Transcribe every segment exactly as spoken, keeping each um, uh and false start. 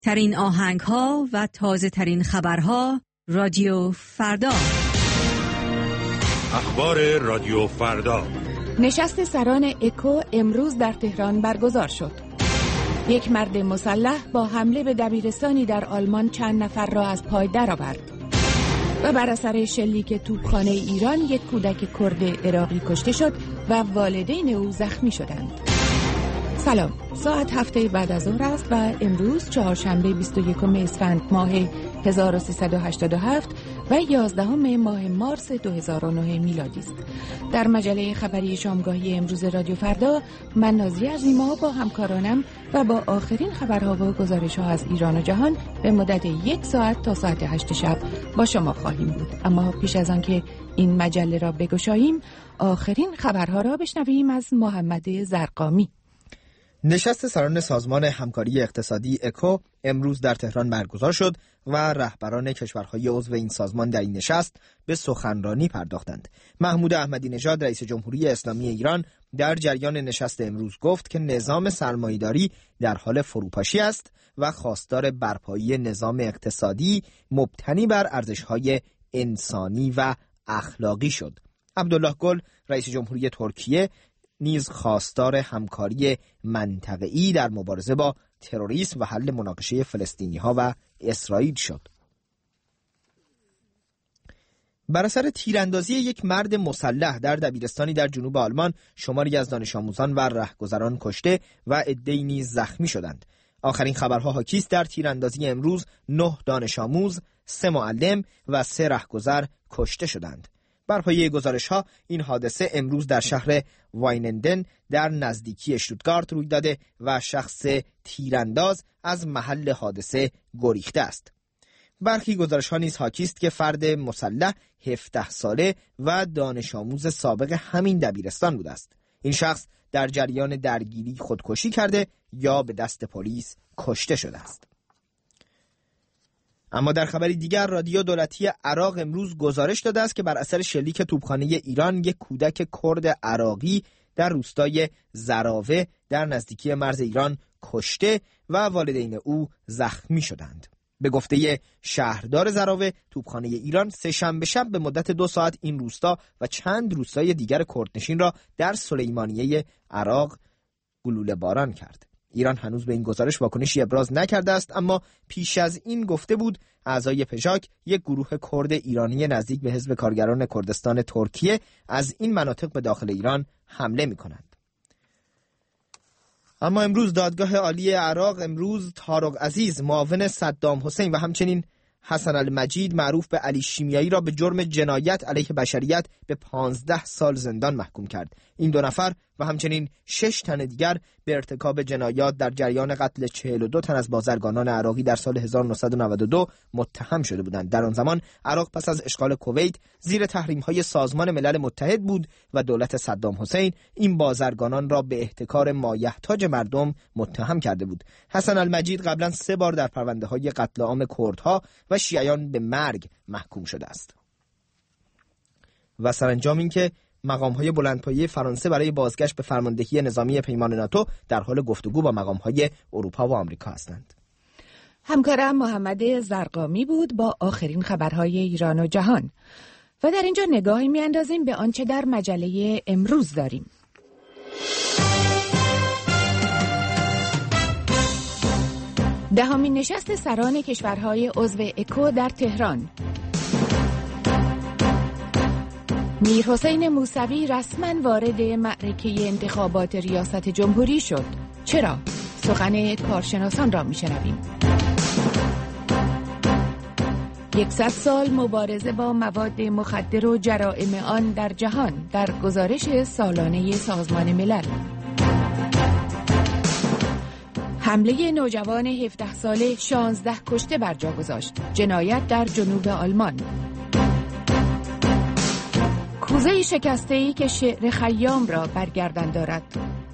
ترین آهنگ ها و تازه ترین خبرها رادیو فردا. اخبار رادیو فردا. نشست سران اکو امروز در تهران برگزار شد. یک مرد مسلح با حمله به دبیرستانی در آلمان چند نفر را از پای درآورد و بر اثر شلیک توپخانه ایران یک کودک کرد عراقی کشته شد و والدین او زخمی شدند. سلام، ساعت هفته بعد از ظهر است و امروز چهارشنبه بیست و یکم اسفند ماه هزار و سیصد و هشتاد و هفت و یازدهم ماه مارس دو هزار و نه میلادی است. در مجله خبری شامگاهی امروز رادیو فردا من نازیه عظیما با همکارانم و با آخرین خبرها و گزارش‌ها از ایران و جهان به مدت یک ساعت تا ساعت هشت شب با شما خواهیم بود. اما پیش از آن که این مجله را بگشاییم، آخرین خبرها را بشنویم از محمد زرقامی. نشست سران سازمان همکاری اقتصادی اکو امروز در تهران برگزار شد و رهبران کشورهای عضو این سازمان در این نشست به سخنرانی پرداختند. محمود احمدی نژاد رئیس جمهوری اسلامی ایران در جریان نشست امروز گفت که نظام سرمایه‌داری در حال فروپاشی است و خواستار برپایی نظام اقتصادی مبتنی بر ارزش‌های انسانی و اخلاقی شد. عبدالله گل رئیس جمهوری ترکیه نیز خواستار همکاری منطقه‌ای در مبارزه با تروریسم و حل مناقشه فلسطینی‌ها و اسرائیل شد. بر اثر تیراندازی یک مرد مسلح در دبیرستانی در جنوب آلمان، شماری از دانش آموزان و رهگذران کشته و عده‌ای نیز زخمی شدند. آخرین خبرها حاکی است در تیراندازی امروز نه دانش آموز، سه معلم و سه رهگذر کشته شدند. بر پایه گزارش‌ها این حادثه امروز در شهر واینندن در نزدیکی اشتوتگارت روی داده و شخص تیرانداز از محل حادثه گریخته است. برخی گزارش‌ها نیز حاکی است که فرد مسلح هفده ساله و دانش آموز سابق همین دبیرستان بوده است. این شخص در جریان درگیری خودکشی کرده یا به دست پلیس کشته شده است. اما در خبری دیگر، رادیو دولتی عراق امروز گزارش داده است که بر اثر شلیک توپخانه ایران یک کودک کرد عراقی در روستای زراوه در نزدیکی مرز ایران کشته و والدین او زخمی شدند. به گفته شهردار زراوه، توپخانه ایران سه شنبه شب به مدت دو ساعت این روستا و چند روستای دیگر کردنشین را در سلیمانیه عراق گلوله باران کرد. ایران هنوز به این گزارش واکنشی ابراز نکرده است، اما پیش از این گفته بود اعضای پژاک، یک گروه کرد ایرانی نزدیک به حزب کارگران کردستان ترکیه، از این مناطق به داخل ایران حمله می‌کنند. اما امروز دادگاه عالی عراق امروز طارق عزیز معاون صدام حسین و همچنین حسن المجید معروف به علی شیمیایی را به جرم جنایت علیه بشریت به پانزده سال زندان محکوم کرد. این دو نفر و همچنین شش تن دیگر به ارتکاب جنایات در جریان قتل چهل و دو تن از بازرگانان عراقی در سال هزار و نهصد و نود و دو متهم شده بودند. در آن زمان عراق پس از اشغال کویت زیر تحریم‌های سازمان ملل متحد بود و دولت صدام حسین این بازرگانان را به احتکار مایحتاج مردم متهم کرده بود. حسن المجید قبلا سه بار در پرونده‌های قتل عام کردها و شیعیان به مرگ محکوم شده است. و سرانجام این که مقام‌های بلندپایه فرانسه برای بازگشت به فرماندهی نظامی پیمان ناتو در حال گفتگو با مقام‌های اروپا و آمریکا هستند. همکارم محمد زرقامی بود با آخرین خبرهای ایران و جهان. و در اینجا نگاهی می‌اندازیم به آنچه در مجله امروز داریم. دهمین نشست سران کشورهای عضو اکو در تهران. میرحسین موسوی رسما وارد معرکه انتخابات ریاست جمهوری شد. چرا؟ سخن کارشناسان را میشنویم. یکصد سال مبارزه با مواد مخدر و جرائم آن در جهان در گزارش سالانه سازمان ملل. حمله نوجوان هفده ساله شانزده کشته بر جا گذاشت. جنایت در جنوب آلمان. کوزه شکسته‌ای که شعر خیام را برگردن دارد.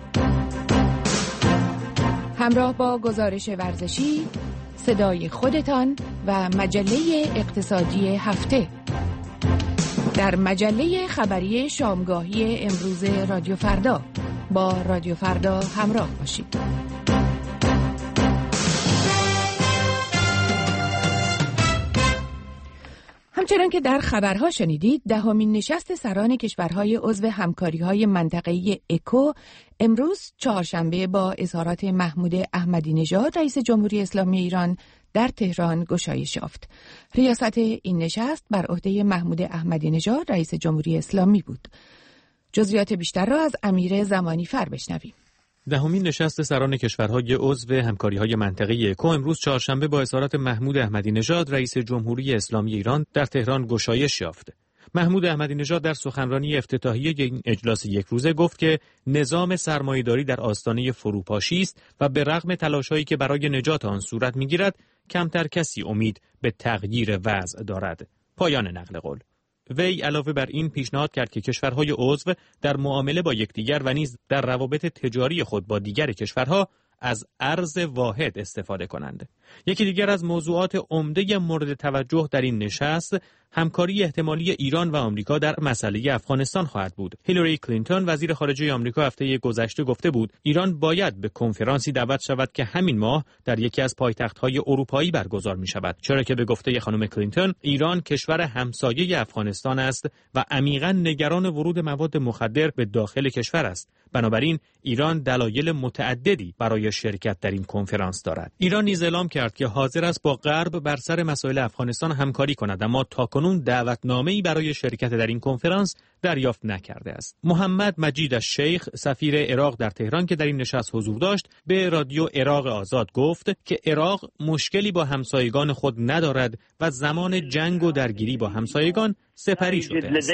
همراه با گزارش ورزشی، صدای خودتان و مجله اقتصادی هفته. در مجله خبری شامگاهی امروز رادیو فردا با رادیو فردا همراه باشید. همچنان که در خبرها شنیدید، دهمین نشست سران کشورهای عضو همکاری‌های منطقه‌ای اکو امروز چهارشنبه با اظهارات محمود احمدی نژاد رئیس جمهوری اسلامی ایران در تهران گشایش یافت. ریاست این نشست بر عهده محمود احمدی نژاد رئیس جمهوری اسلامی بود. جزئیات بیشتر را از امیر زمانی فر بشنویم. دهمین نشست سران کشورهای عضو همکاری‌های منطقه‌ای اکو امروز چهارشنبه با اظهارات محمود احمدی نژاد رئیس جمهوری اسلامی ایران در تهران گشایش یافت. محمود احمدی نژاد در سخنرانی افتتاحیه این اجلاس یک روزه گفت که نظام سرمایه‌داری در آستانه فروپاشی است و به رغم تلاش‌هایی که برای نجات آن صورت می‌گیرد، کمتر کسی امید به تغییر وضع دارد. پایان نقل قول. وی علاوه بر این پیشنهاد کرد که کشورهای عضو در معامله با یکدیگر و نیز در روابط تجاری خود با دیگر کشورها از ارز واحد استفاده کنند. یکی دیگر از موضوعات عمده مورد توجه در این نشست همکاری احتمالی ایران و آمریکا در مسئله افغانستان خواهد بود. هیلاری کلینتون وزیر خارجه آمریکا هفته گذشته گفته بود ایران باید به کنفرانسی دعوت شود که همین ماه در یکی از پایتخت‌های اروپایی برگزار می‌شود، چرا که به گفته خانم کلینتون ایران کشور همسایه افغانستان است و عمیقاً نگران ورود مواد مخدر به داخل کشور است. بنابراین ایران دلایل متعددی برای شرکت در این کنفرانس دارد. ایران نیز اعلام کرد که حاضر است با غرب بر سر مسائل افغانستان همکاری کند، اما تاکنون دعوتنامه‌ای برای شرکت در این کنفرانس دریافت نکرده است. محمد مجید الشیخ سفیر عراق در تهران که در این نشست حضور داشت به رادیو عراق آزاد گفت که عراق مشکلی با همسایگان خود ندارد و زمان جنگ و درگیری با همسایگان سپری شده است.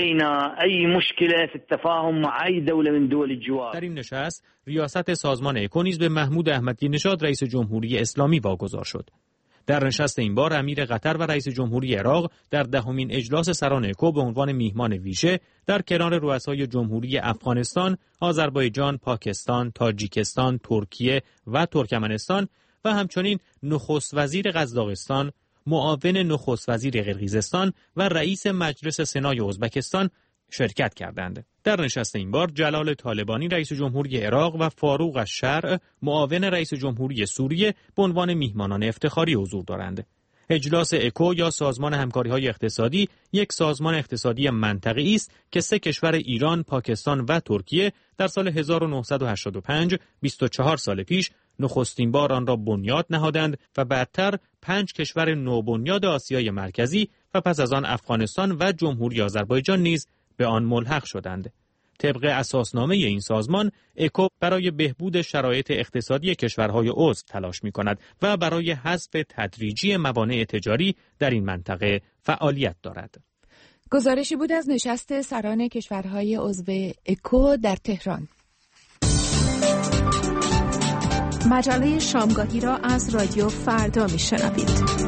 در این نشست ریاست سازمان اکو نیز به محمود احمدی نژاد رئیس جمهوری اسلامی واگذار شد. در نشست این بار امیر قطر و رئیس جمهوری عراق در دهمین اجلاس سران اکو به عنوان میهمان ویژه در کنار رؤسای جمهوری افغانستان، آذربایجان، پاکستان، تاجیکستان، ترکیه و ترکمنستان و همچنین نخست وزیر قزاقستان، معاون نخست وزیر قرقیزستان و رئیس مجلس سنای ازبکستان شرکت کردند. در نشست این بار جلال طالبانی رئیس جمهوری عراق و فاروق الشرع معاون رئیس جمهوری سوریه به عنوان میهمانان افتخاری حضور دارند. اجلاس اکو یا سازمان همکاری‌های اقتصادی یک سازمان اقتصادی منطقه‌ای است که سه کشور ایران، پاکستان و ترکیه در سال هزار و نهصد و هشتاد و پنج، بیست و چهار سال پیش نخستین بار آن را بنیاد نهادند و بعدتر پنج کشور نوبنیاد آسیای مرکزی و پس از آن افغانستان و جمهوری آذربایجان نیز به آن ملحق شدند. طبق اساسنامه این سازمان، اکو برای بهبود شرایط اقتصادی کشورهای عضو تلاش می‌کند و برای حذف تدریجی موانع تجاری در این منطقه فعالیت دارد. گزارشی بود از نشست سران کشورهای عضو اکو در تهران. مجله شامگاهی را از رادیو فردا می‌شنوید.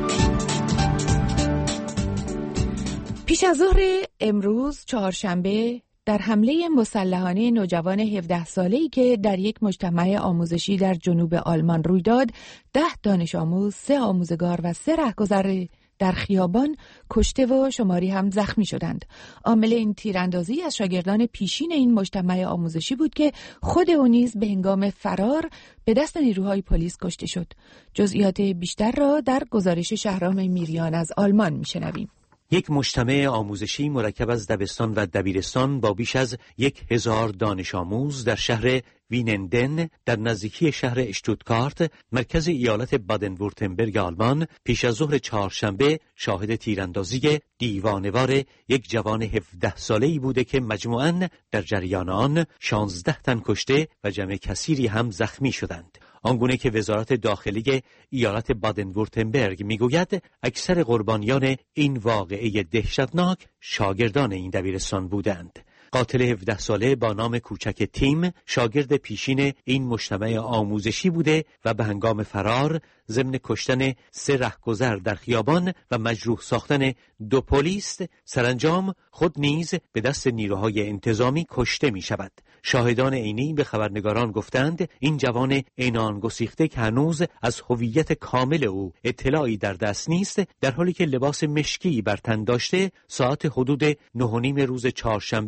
پیش از ظهر امروز چهارشنبه در حمله مسلحانه نوجوان هفده ساله‌ای که در یک مجتمع آموزشی در جنوب آلمان روی داد، ده دانش آموز، سه آموزگار و سه رهگذر در خیابان کشته و شماری هم زخمی شدند. عامل این تیراندازی از شاگردان پیشین این مجتمع آموزشی بود که خود او نیز به هنگام فرار به دست نیروهای پلیس کشته شد. جزئیات بیشتر را در گزارش شهرام میریان از آلمان میشنویم. یک مجتمع آموزشی مرکب از دبستان و دبیرستان با بیش از یک هزار دانش آموز در شهر وینندن در نزدیکی شهر اشتوتگارت مرکز ایالت بادن-وورتنبرگ آلمان پیش از ظهر چهارشنبه شاهد تیراندازی دیوانه‌وار یک جوان هفده ساله‌ای بوده که مجموعاً در جریان آن شانزده تن کشته و جمع کثیری هم زخمی شدند. آنگونه که وزارت داخلی ایالت بادن-وورتنبرگ میگوید اکثر قربانیان این واقعه دهشتناک شاگردان این دبیرستان بودند. قاتل هفده ساله با نام کوچک تیم شاگرد پیشین این مجتمع آموزشی بوده و به هنگام فرار ضمن کشتن سه رهگذر در خیابان و مجروح ساختن دو پلیس سرانجام خود نیز به دست نیروهای انتظامی کشته می شود. شاهدان عینی به خبرنگاران گفتند این جوان عنان گسیخته که هنوز از هویت کامل او اطلاعی در دست نیست، در حالی که لباس مشکی بر تن داشته، ساعت حدود نه و نیم روز چهارشنبه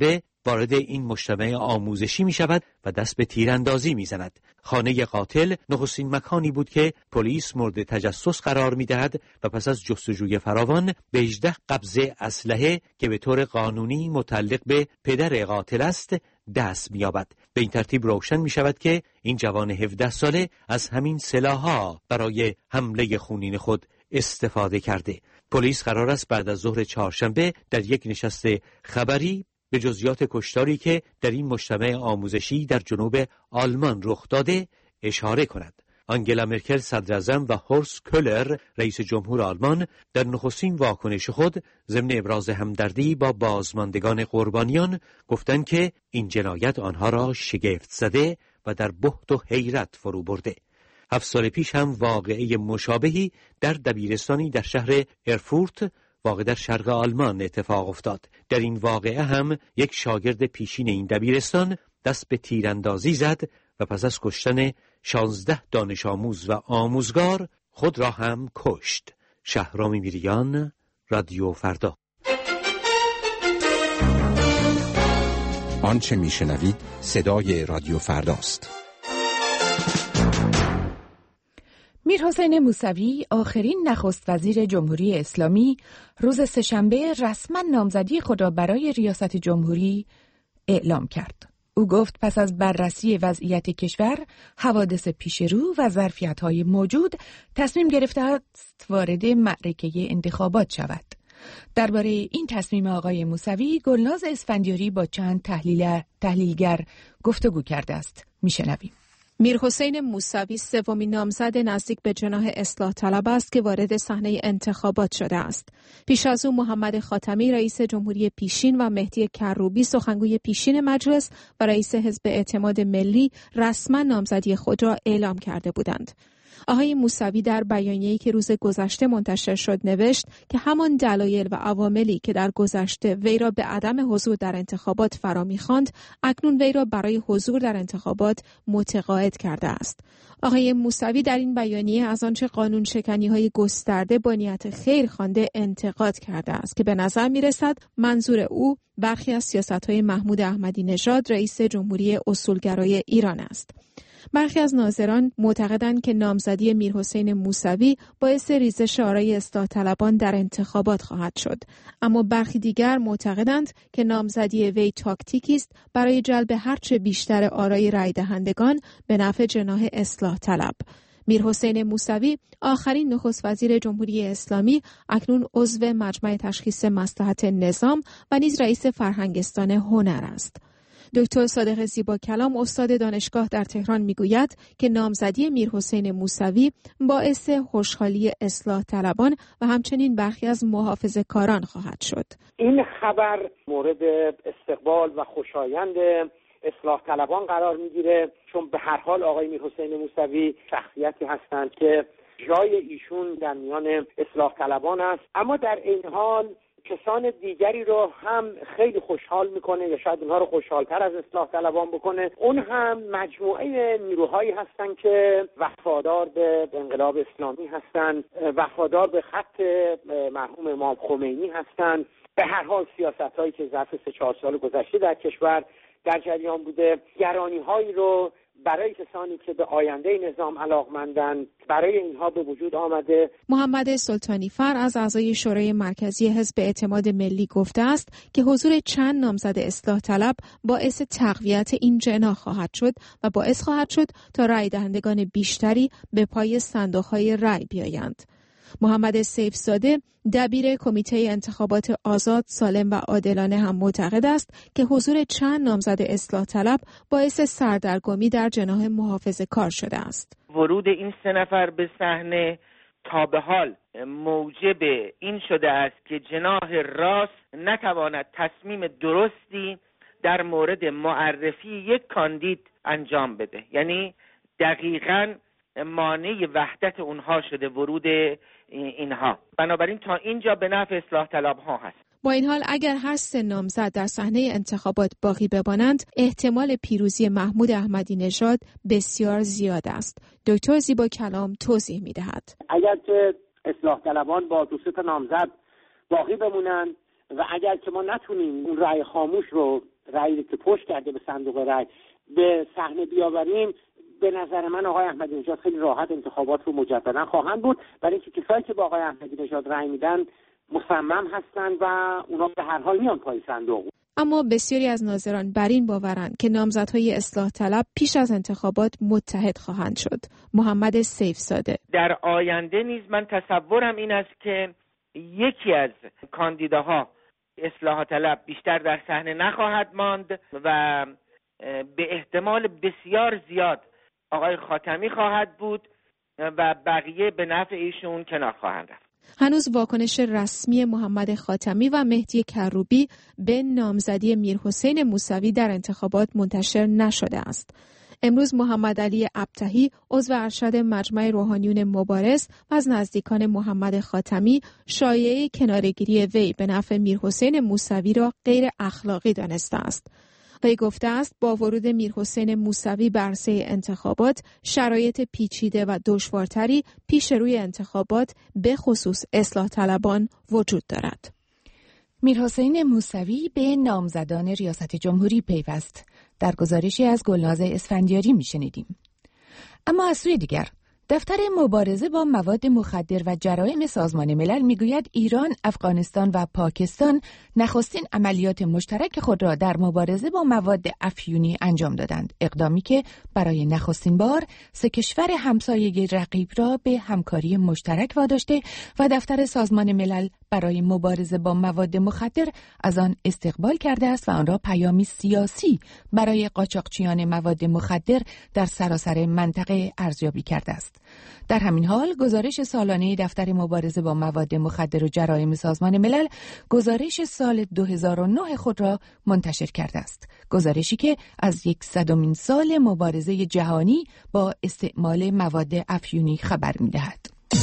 وارد این مجتمع آموزشی می شود و دست به تیراندازی می زند. خانه قاتل نخستین مکانی بود که پلیس مورد تجسس قرار می دهد و پس از جستجوی فراوان به هجده قبضه اسلحه که به طور قانونی متعلق به پدر قاتل است دست می یابد. به این ترتیب روشن می شود که این جوان هفده ساله از همین سلاح‌ها برای حمله خونین خود استفاده کرده. پلیس قرار است بعد از ظهر چهارشنبه در یک نشست خبری به جزئیات کشتاری که در این مجتمع آموزشی در جنوب آلمان رخ داده اشاره کند. آنگلا مرکل صدراعظم و هورست کولر رئیس جمهور آلمان در نخستین واکنش خود ضمن ابراز همدردی با بازماندگان قربانیان گفتند که این جنایت آنها را شگفت زده و در بهت و حیرت فرو برده. هفت سال پیش هم واقعه مشابهی در دبیرستانی در شهر ارفورت واقع در شرق آلمان اتفاق افتاد. در این واقعه هم یک شاگرد پیشین این دبیرستان دست به تیراندازی زد و پس از کشتن شانزده دانش آموز و آموزگار خود را هم کشت. شهرام میریان، رادیو فردا. آنچه میشنوید صدای رادیو فرداست. میرحسین موسوی آخرین نخست وزیر جمهوری اسلامی روز سه‌شنبه رسما نامزدی خود را برای ریاست جمهوری اعلام کرد. او گفت پس از بررسی وضعیت کشور، حوادث پیش رو و ظرفیت‌های موجود تصمیم گرفته است وارد معرکه انتخابات شود. درباره این تصمیم آقای موسوی گلناز اسفندیاری با چند تحلیل تحلیلگر گفتگو کرده است. میشنویم. میرحسین موسوی سومین نامزد نزدیک به جناح اصلاح طلب است که وارد صحنه انتخابات شده است. پیش از او محمد خاتمی رئیس جمهوری پیشین و مهدی کروبی سخنگوی پیشین مجلس و رئیس حزب اعتماد ملی رسما نامزدی خود را اعلام کرده بودند. آقای موسوی در بیانیه‌ای که روز گذشته منتشر شد نوشت که همان دلایل و عواملی که در گذشته وی را به عدم حضور در انتخابات فرا می‌خواند، اکنون وی را برای حضور در انتخابات متقاعد کرده است. آقای موسوی در این بیانیه از آنچه قانون شکنی‌های گسترده با نیت خیر خوانده انتقاد کرده است که به نظر می‌رسد منظور او برخی از سیاست‌های محمود احمدی نژاد رئیس جمهوری اصولگرای ایران است. برخی از ناظران معتقدند که نامزدی میرحسین موسوی باعث ریزش آرای اصلاح طلبان در انتخابات خواهد شد، اما برخی دیگر معتقدند که نامزدی وی تاکتیکی است برای جلب هرچه بیشتر آرای رای دهندگان به نفع جناح اصلاح طلب. میرحسین موسوی آخرین نخست وزیر جمهوری اسلامی اکنون عضو مجمع تشخیص مصلحت نظام و نیز رئیس فرهنگستان هنر است. دکتر صادق زیبا کلام استاد دانشگاه در تهران میگوید که نامزدی میرحسین موسوی باعث خوشحالی اصلاح طلبان و همچنین برخی از محافظه‌کاران خواهد شد. این خبر مورد استقبال و خوشایند اصلاح طلبان قرار میگیره، چون به هر حال آقای میرحسین موسوی شخصیتی هستند که جای ایشون در میان اصلاح طلبان است، اما در این حال کسان دیگری رو هم خیلی خوشحال میکنه یا شاید اونها رو خوشحالتر از اصلاح طلبان بکنه. اون هم مجموعه نیروهایی هستن که وفادار به انقلاب اسلامی هستن، وفادار به خط مرحوم امام خمینی هستن. به هر حال سیاست‌هایی که ظرف سه چهار سال گذشته در کشور در جریان بوده، گرانی‌هایی رو برای کسانی که به آینده نظام علاقمندند برای اینها به وجود آمده. محمد سلطانی فر از اعضای شورای مرکزی حزب اعتماد ملی گفته است که حضور چند نامزد اصلاح طلب باعث تقویت این جناح خواهد شد و باعث خواهد شد تا رای دهندگان بیشتری به پای صندوق‌های رای بیایند. محمد سیفزاده دبیر کمیته انتخابات آزاد، سالم و عادلانه هم معتقد است که حضور چند نامزد اصلاح طلب باعث سردرگمی در جناح محافظه‌کار شده است. ورود این سه نفر به صحنه تا به حال موجب این شده است که جناح راست نتواند تصمیم درستی در مورد معرفی یک کاندید انجام بده، یعنی دقیقاً مانع وحدت اونها شده ورود اینها. بنابراین تا اینجا به نفع اصلاح طلب ها هست. با این حال اگر هر سه نامزد در صحنه انتخابات باقی بمانند، احتمال پیروزی محمود احمدی نژاد بسیار زیاد است. دکتر زیبا کلام توضیح می‌دهد. اگر که اصلاح طلبان با دو سه تا نامزد باقی بمونند و اگر که ما نتونیم اون رأی خاموش رو رأی که پشت کرده به صندوق رأی به صحنه بیاوریم، به نظر من آقای احمدی نژاد خیلی راحت انتخابات رو مجددا خواهند بود، برای اینکه کسایی که با آقای احمدی نژاد رأی میدن مصمم هستند و اونا به هر حال میان پای صندوق. اما بسیاری از ناظران بر این باورند که نامزدهای اصلاح طلب پیش از انتخابات متحد خواهند شد. محمد سیفزاده: در آینده نیز من تصورم این است که یکی از کاندیداها اصلاح طلب بیشتر در صحنه نخواهد ماند و به احتمال بسیار زیاد آقای خاتمی خواهد بود و بقیه به نفع ایشون کنار خواهند رفت. هنوز واکنش رسمی محمد خاتمی و مهدی کروبی به نامزدی میرحسین موسوی در انتخابات منتشر نشده است. امروز محمد علی ابطحی عضو ارشد مجمع روحانیون مبارز و از نزدیکان محمد خاتمی شایعه کناره‌گیری وی به نفع میرحسین موسوی را غیر اخلاقی دانسته است. وی گفته است با ورود میرحسین موسوی بر عرصه انتخابات شرایط پیچیده و دشوارتری پیش روی انتخابات به خصوص اصلاح طلبان وجود دارد. میرحسین موسوی به نامزدان ریاست جمهوری پیوست. در گزارشی از گلناز اسفندیاری میشنیدیم. اما از سوی دیگر دفتر مبارزه با مواد مخدر و جرایم سازمان ملل میگوید ایران، افغانستان و پاکستان نخستین عملیات مشترک خود را در مبارزه با مواد افیونی انجام دادند. اقدامی که برای نخستین بار سه کشور همسایه رقیب را به همکاری مشترک واداشته و دفتر سازمان ملل برای مبارزه با مواد مخدر از آن استقبال کرده است و آن را پیامی سیاسی برای قاچاقچیان مواد مخدر در سراسر منطقه ارزیابی کرده است. در همین حال گزارش سالانه دفتر مبارزه با مواد مخدر و جرایم سازمان ملل گزارش سال دو هزار و نه خود را منتشر کرده است. گزارشی که از صدمین سال مبارزه جهانی با استعمال مواد افیونی خبر می‌دهد.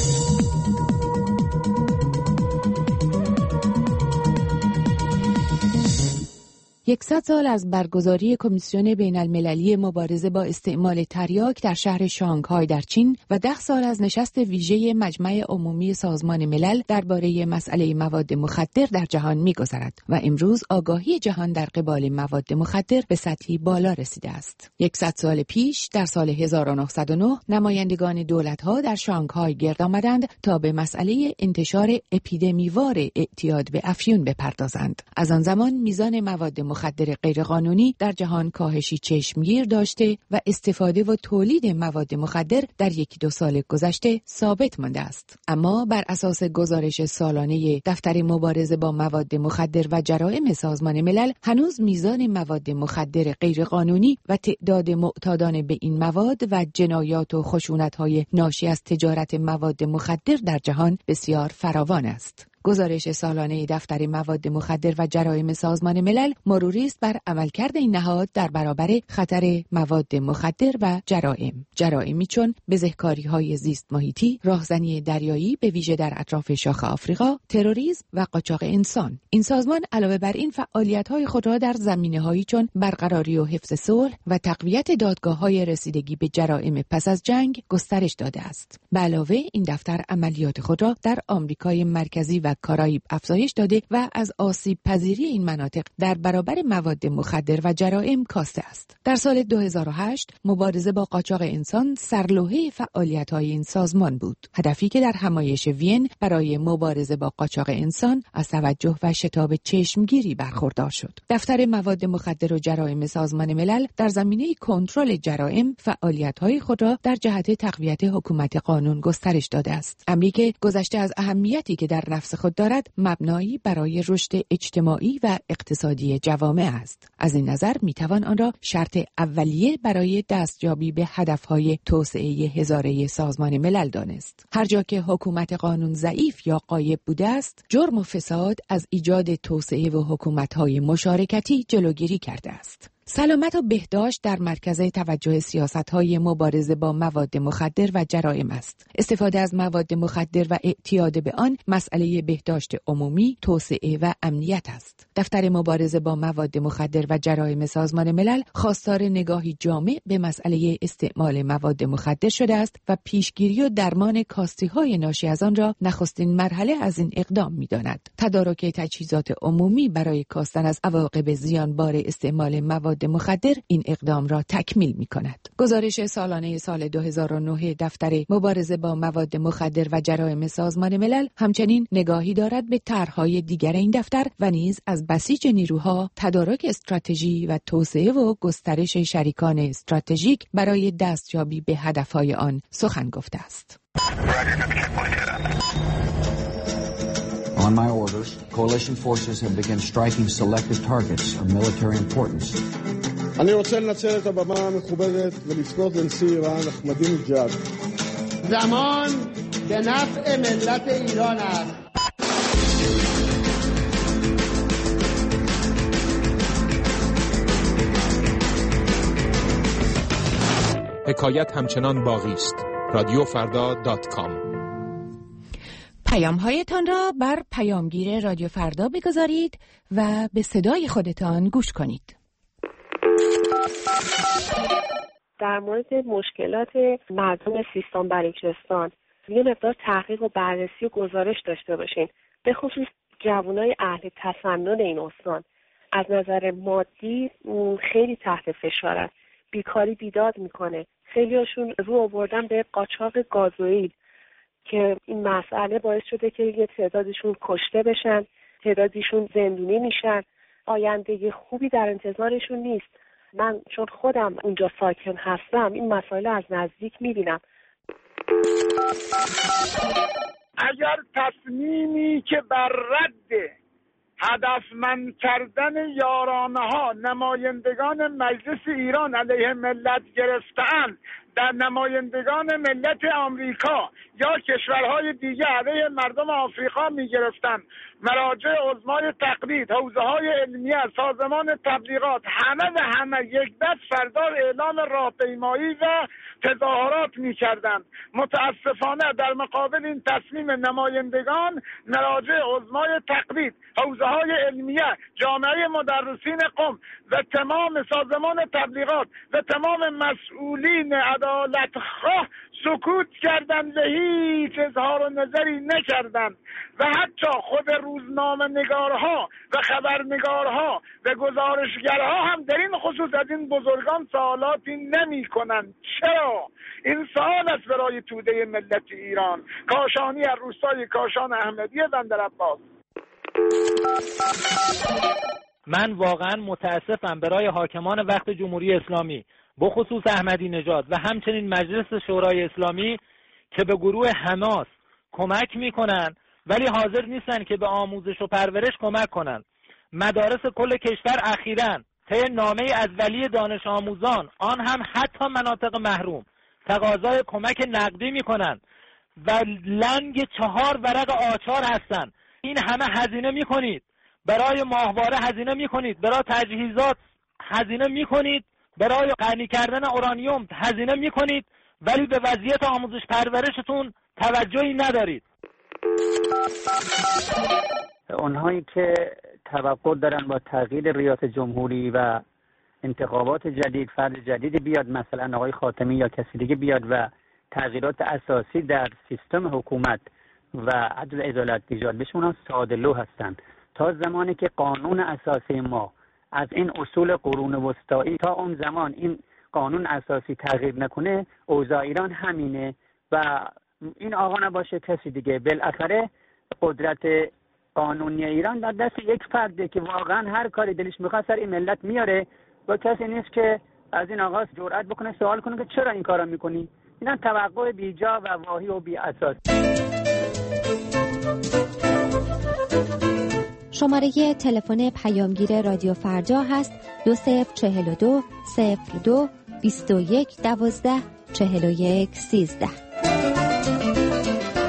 یکصد سال از برگزاری کمیسیون بین المللی مبارزه با استعمال تریاک در شهر شانگهای در چین و ده سال از نشست ویژه مجمع عمومی سازمان ملل درباره مسئله مواد مخدر در جهان می‌گذرد و امروز آگاهی جهان در قبال مواد مخدر به سطحی بالا رسیده است. یکصد سال پیش در سال هزار و نهصد و نه نمایندگان دولت‌ها در شانگهای گرد آمدند تا به مسئله انتشار اپیدمیوار اعتیاد به افیون بپردازند. از آن زمان میزان مواد مخدر غیرقانونی در جهان کاهشی چشمگیر داشته و استفاده و تولید مواد مخدر در یکی دو سال گذشته ثابت مانده است. اما بر اساس گزارش سالانه دفتر مبارزه با مواد مخدر و جرایم سازمان ملل هنوز میزان مواد مخدر غیرقانونی و تعداد معتادان به این مواد و جنایات و خشونت‌های ناشی از تجارت مواد مخدر در جهان بسیار فراوان است. گزارش سالانه دفتر مواد مخدر و جرایم سازمان ملل مروری است بر عملکرد این نهاد در برابر خطر مواد مخدر و جرایم. جرائمی چون بزهکاری‌های زیست محیطی، راهزنی دریایی به ویژه در اطراف شاخ آفریقا، تروریسم و قاچاق انسان. این سازمان علاوه بر این فعالیت‌های خود را در زمینه‌هایی چون برقراری و حفظ صلح و تقویت دادگاه‌های رسیدگی به جرایم پس از جنگ گسترش داده است. به علاوه این دفتر عملیات خود را در آمریکای مرکزی و کارائیب افزایش داده و از آسیب پذیری این مناطق در برابر مواد مخدر و جرایم کاسته است. در سال دو هزار و هشت مبارزه با قاچاق انسان سرلوحه فعالیت‌های این سازمان بود. هدفی که در همایش وین برای مبارزه با قاچاق انسان از توجه و شتاب چشمگیری برخوردار شد. دفتر مواد مخدر و جرایم سازمان ملل در زمینه کنترل جرایم فعالیت‌های خود را در جهت تقویت حکومت قانون گسترش داده است. امری که گذشته از اهمیتی که در نفس خود دارد مبنایی برای رشد اجتماعی و اقتصادی جوامع است. از این نظر میتوان آن را شرط اولیه برای دستیابی به هدفهای توسعه هزاره سازمان ملل دانست. هر جا که حکومت قانون ضعیف یا غایب بوده است، جرم و فساد از ایجاد توسعه و حکومت‌های مشارکتی جلوگیری کرده است. سلامت و بهداشت در مرکز توجه سیاست‌های مبارزه با مواد مخدر و جرایم است. استفاده از مواد مخدر و اعتیاد به آن مسئله بهداشت عمومی، توسعه و امنیت است. دفتر مبارزه با مواد مخدر و جرایم سازمان ملل خواستار نگاهی جامع به مسئله استعمال مواد مخدر شده است و پیشگیری و درمان کاستی‌های ناشی از آن را نخستین مرحله از این اقدام می‌داند. تدارک تجهیزات عمومی برای کاستن از عواقب زیانبار استعمال مواد مخدر این اقدام را تکمیل می‌کند. گزارش سالانه سال دو هزار و نه دفتر مبارزه با مواد مخدر و جرایم سازمان ملل همچنین نگاهی دارد به طرح‌های دیگر این دفتر و نیز از بسیج نیروها، تدارک استراتژی و توسعه و گسترش شریکان استراتژیک برای دستیابی به هدف‌های آن سخن گفته است. On my orders, coalition forces have begun striking selected targets of military importance. אני רוצה לנצל את הבמה המכובדת ולפנות לנשיא איראן אחמדינג'אד. زمان به نفع ملت ایران است. حکایت همچنان باقی است. رادیو فردا دات کام. پیام‌هایتان را بر پیامگیر رادیو فردا بگذارید و به صدای خودتان گوش کنید. در مورد مشکلات مردم سیستان بلوچستان یه مقدار تحقیق و بررسی و گزارش داشته باشین، به خصوص جوانای اهل تسنن این استان. از نظر مادی خیلی تحت فشارن، بیکاری بیداد میکنه، خیلی هاشون رو آوردن به قاچاق گازوئیل که این مسئله باعث شده که یه تعدادشون کشته بشن، تعدادشون زندونی میشن، آینده خوبی در انتظارشون نیست. من چون خودم اونجا ساکن هستم این مسائل از نزدیک میبینم. اگر تصمیمی که بر رد هدفمند کردن یارانه ها نمایندگان مجلس ایران علیه ملت گرفته‌اند در نمایندگان ملت آمریکا یا کشورهای دیگه علیه مردم آفریقا میگرفتن، مراجع عظمای تقلید، حوزه‌های علمیه، سازمان تبلیغات، همه و همه یک دست فردا اعلام راهپیمایی و تظاهرات میکردن. متاسفانه در مقابل این تصمیم نمایندگان مراجع عظمای تقلید، حوزه‌های علمیه، جامعه مدرسین قم و تمام سازمان تبلیغات و تمام مسئولین عدالت خواه سکوت کردند و هیچ اظهار و نظری نکردند و حتی خود روزنامه نگارها و خبرنگارها و گزارشگرها هم در این خصوص از این بزرگان سوالاتی نمی کنند. چرا؟ این سوال است برای توده ملت ایران. کاشانی از روستای کاشان احمدی بندرعباس. من واقعا متاسفم برای حاکمان وقت جمهوری اسلامی، بخصوص احمدی نژاد و همچنین مجلس شورای اسلامی که به گروه حماس کمک میکنن ولی حاضر نیستن که به آموزش و پرورش کمک کنن. مدارس کل کشور اخیراً طی نامه از ولی دانش آموزان، آن هم حتی مناطق محروم، تقاضای کمک نقدی میکنن و لنگ چهار ورق آچار هستن. این همه هزینه میکنید، برای ماهواره هزینه میکنید، برای تجهیزات هزینه میکنید، برای غنی کردن اورانیوم هزینه میکنید، ولی به وضعیت آموزش پرورشتون توجهی ندارید. اونهایی که توقع دارن با تغییر ریاست جمهوری و انتخابات جدید فرد جدیدی بیاد، مثلا آقای خاتمی یا کسی دیگه بیاد و تغییرات اساسی در سیستم حکومت و عدل عدالت ایجاد بشه، اونها ساده لوح هستند. تا زمانی که قانون اساسی ما از این اصول قرون وسطایی تا اون زمان این قانون اساسی تغییر نکنه، اوضاع ایران همینه و این آقا نباشه کسی دیگه. بالاخره قدرت قانونی ایران در دست یک فرده که واقعا هر کاری دلش میخواد سر این ملت میاره و کسی نیست که از این آقا جرئت بکنه سوال کنه که چرا این کارا میکنی. اینا توقع بیجا و واهی و بی اساس. شماره تلفن پیامگیر رادیو فردا هست دو صفر چهل و دو صفر دو بیست و یک دوازده چهل و یک سیزده.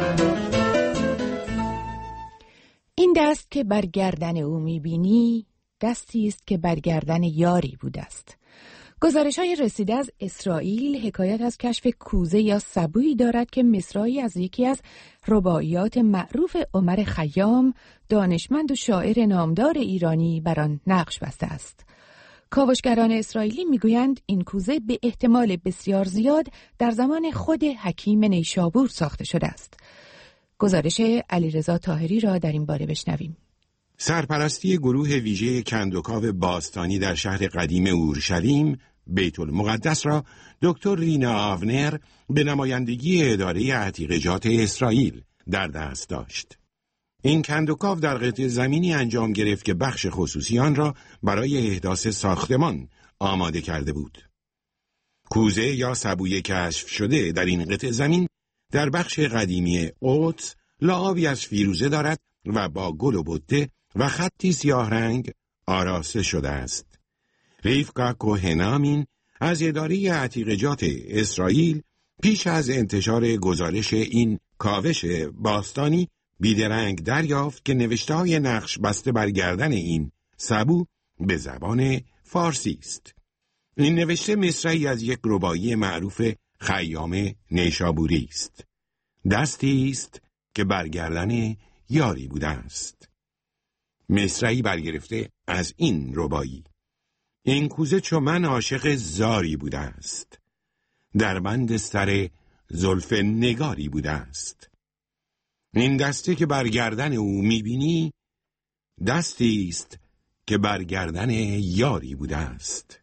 این دست که بر گردن او میبینی دستی است که برگردن یاری بوده است. گزارش‌های رسیده از اسرائیل حکایت از کشف کوزه یا سبویی دارد که مصرعی از یکی از رباعیات معروف عمر خیام، دانشمند و شاعر نامدار ایرانی، بر آن نقش بسته است. کاوشگران اسرائیلی میگویند این کوزه به احتمال بسیار زیاد در زمان خود حکیم نیشابور ساخته شده است. گزارش علیرضا طاهری را در این باره بشنویم. سرپرستی گروه ویژه کندوکاو باستانی در شهر قدیم اورشلیم، بیت المقدس را دکتر رینا آونر به نمایندگی اداره عتیقجات اسرائیل در دست داشت. این کندوکاو در قطع زمینی انجام گرفت که بخش خصوصی آن را برای احداث ساختمان آماده کرده بود. کوزه یا سبوی کشف شده در این قطع زمین در بخش قدیمی قدس لعابی از فیروزه دارد و با گل و بته و خطی سیاه رنگ آراسته شده است. ریفکا کوهنامین از اداره عتیقجات اسرائیل پیش از انتشار گزارش این کاوش باستانی بیدرنگ دریافت که نوشته‌های نقش بسته بر گردن این سبو به زبان فارسی است. این نوشته مصرعی از یک رباعی معروف خیام نیشابوری است. دستی است که برگردن یاری بوده است. مصرعی برگرفته از این رباعی: این کوزه چو من عاشق زاری بوده است، در بند سر زلف نگاری بوده است. این دسته که برگردن او میبینی دستی است که برگردن یاری بوده است.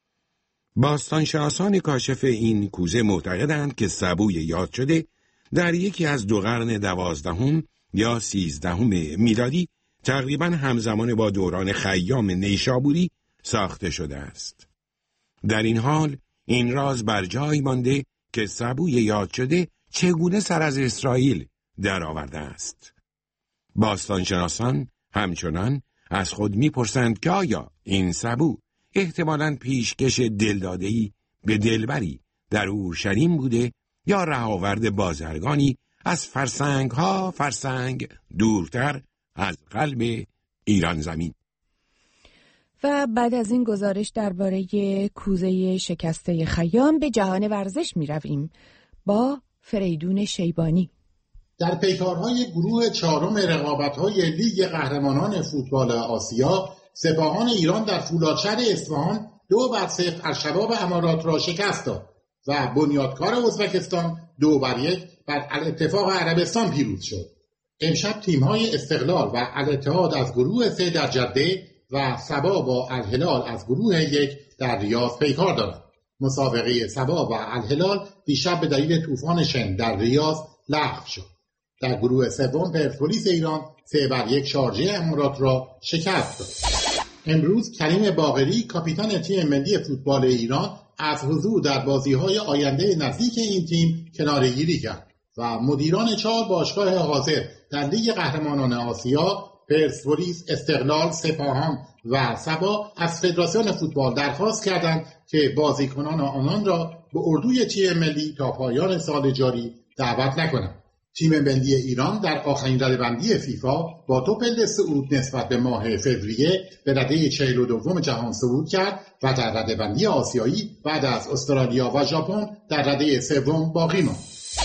باستانشناسان کاشف این کوزه معتقدند که سبوی یاد شده در یکی از دو قرن دوازدهم یا سیزدهم میلادی تقریباً همزمان با دوران خیام نیشابوری ساخته شده است. در این حال این راز بر جای مانده که سبوی یاد شده چگونه سر از اسرائیل در آورده است. باستانشناسان همچنان از خود میپرسند که آیا این سبو احتمالاً پیشکش دلداده‌ای به دلبری در اورشلیم بوده یا رهاورد بازرگانی از فرسنگ ها فرسنگ دورتر از قلب ایران زمین. و بعد از این گزارش درباره کوزه شکسته خیام به جهان ورزش می رویم با فریدون شیبانی. در پیکارهای گروه چهارم رقابت‌های لیگ قهرمانان فوتبال آسیا، سپاهان ایران در فولادشهر اصفهان دو بر صفر الشباب امارات را شکست داد و بنیادکار ازبکستان دو بر یک بر الاتفاق عربستان پیروز شد. امشب تیم‌های استقلال و الاتحاد از گروه سه در جده و سبا با الهلال از گروه یک در ریاض پیکار دارند. مسابقه سبا و الهلال دیشب به دلیل طوفان شن در ریاض لغو شد. در گروه سوم پرسپولیس ایران سه بر یک شارجه امارات را شکست داد. امروز کریم باقری کاپیتان تیم ملی فوتبال ایران از حضور در بازی‌های آینده نزدیک این تیم کناره‌گیری کرد و مدیران چهار باشگاه حاضر در لیگ قهرمانان آسیا، پرسپولیس، استقلال، سپاهان و سبا از فدراسیون فوتبال درخواست کردند که بازیکنان آنان را به اردوی تیم ملی تا پایان سال جاری دعوت نکنند. تیم ملی ایران در آخرین رده‌بندی فیفا با دو پله صعود نسبت به ماه فوریه به رده چهل و دوم جهان صعود کرد و در رده‌بندی آسیایی بعد از استرالیا و ژاپن در رده سوم باقی ماند.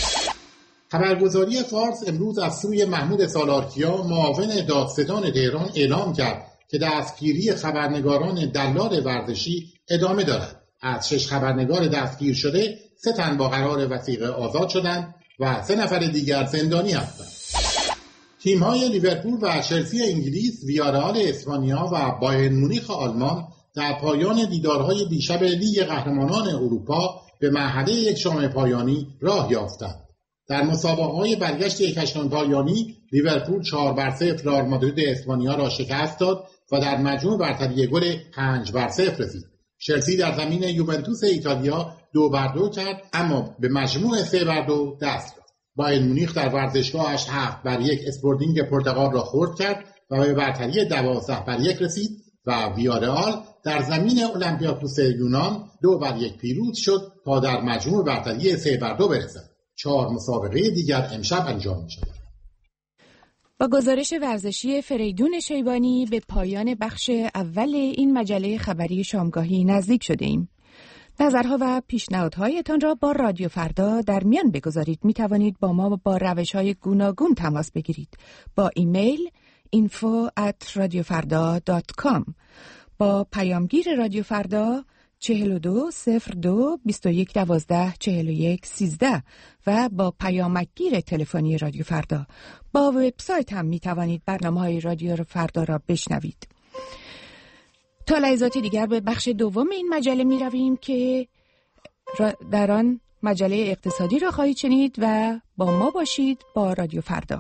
خبرگزاری فارس امروز از سوی محمود سالارکیا معاون دادستان تهران اعلام کرد که دستگیری خبرنگاران دلال ورزشی ادامه دارد. از شش خبرنگار دستگیر شده سه تن با قرار وثیقه آزاد شدند و سه نفر دیگر زندانی هستند. تیم‌های لیورپول و چلسی انگلیس، ویارئال اسپانیا و بایرن مونیخ آلمان در پایان دیدارهای دیشب لیگ قهرمانان اروپا به مرحله یک شام پایانی راه یافتند. در مسابقه‌های برگشت یک هشتم پایانی لیورپول چهار بر صفر رئال مادرید اسپانیا را شکست داد و در مجموع برتری گل پنج بر صفر رسید. چلسی در زمین یوونتوس ایتالیا دو بر دو کرد اما به مجموع سه بر دو دست یافت. بایرن مونیخ در ورزشگاهش هفت بر یک اسپوردینگ پرتغال را خرد کرد و به برتری دوازده بر یک رسید و ویارئال در زمین اولمپیاکوس یونان دو بر یک پیروز شد تا در مجموع برتری سه بر دو برسد. چهار مسابقه دیگر امشب انجام می شود. با گزارش ورزشی فریدون شیبانی به پایان بخش اول این مجله خبری شامگاهی نزدیک شده ایم. نظرها و پیشنهادهایتان را با رادیو فردا در میان بگذارید. می توانید با ما با روش‌های گوناگون تماس بگیرید. با ایمیل info at radiofarda dot com، با پیامگیر رادیو فردا چهل و دو صفر دو بیست و یک دوازده چهل و یک سیزده و با پیامکگیر تلفنی رادیو فردا. با وبسایت هم می توانید برنامه‌های رادیو فردا را بشنوید. تا لحظاتی دیگر به بخش دوم این مجله می رویم که در آن مجله اقتصادی را خواهید شنید و با ما باشید با رادیو فردا.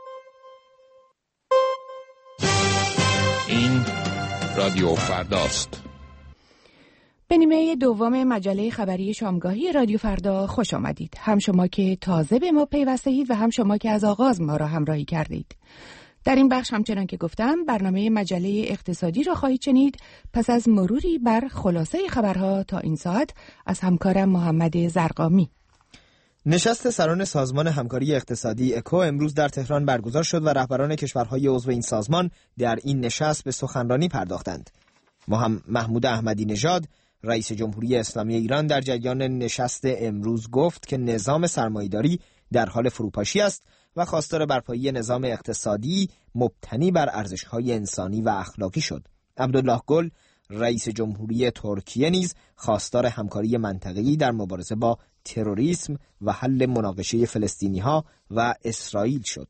این رادیو فرداست. به نیمه دوم مجله خبری شامگاهی رادیو فردا خوش آمدید. هم شما که تازه به ما پیوسته اید و هم شما که از آغاز ما را همراهی کردید. در این بخش همچنان که گفتم برنامه مجله اقتصادی را خواهید شنید. پس از مروری بر خلاصه خبرها تا این ساعت از همکارم محمد زرقامی. نشست سران سازمان همکاری اقتصادی اکو امروز در تهران برگزار شد و رهبران کشورهای عضو این سازمان در این نشست به سخنرانی پرداختند. محمود احمدی نژاد رئیس جمهوری اسلامی ایران در جریان نشست امروز گفت که نظام سرمایه‌داری در حال فروپاشی است و خواستار برپایی نظام اقتصادی مبتنی بر ارزش‌های انسانی و اخلاقی شد. عبدالله گل رئیس جمهوری ترکیه نیز خواستار همکاری منطقه‌ای در مبارزه با تروریسم و حل مناقشه فلسطینی‌ها و اسرائیل شد.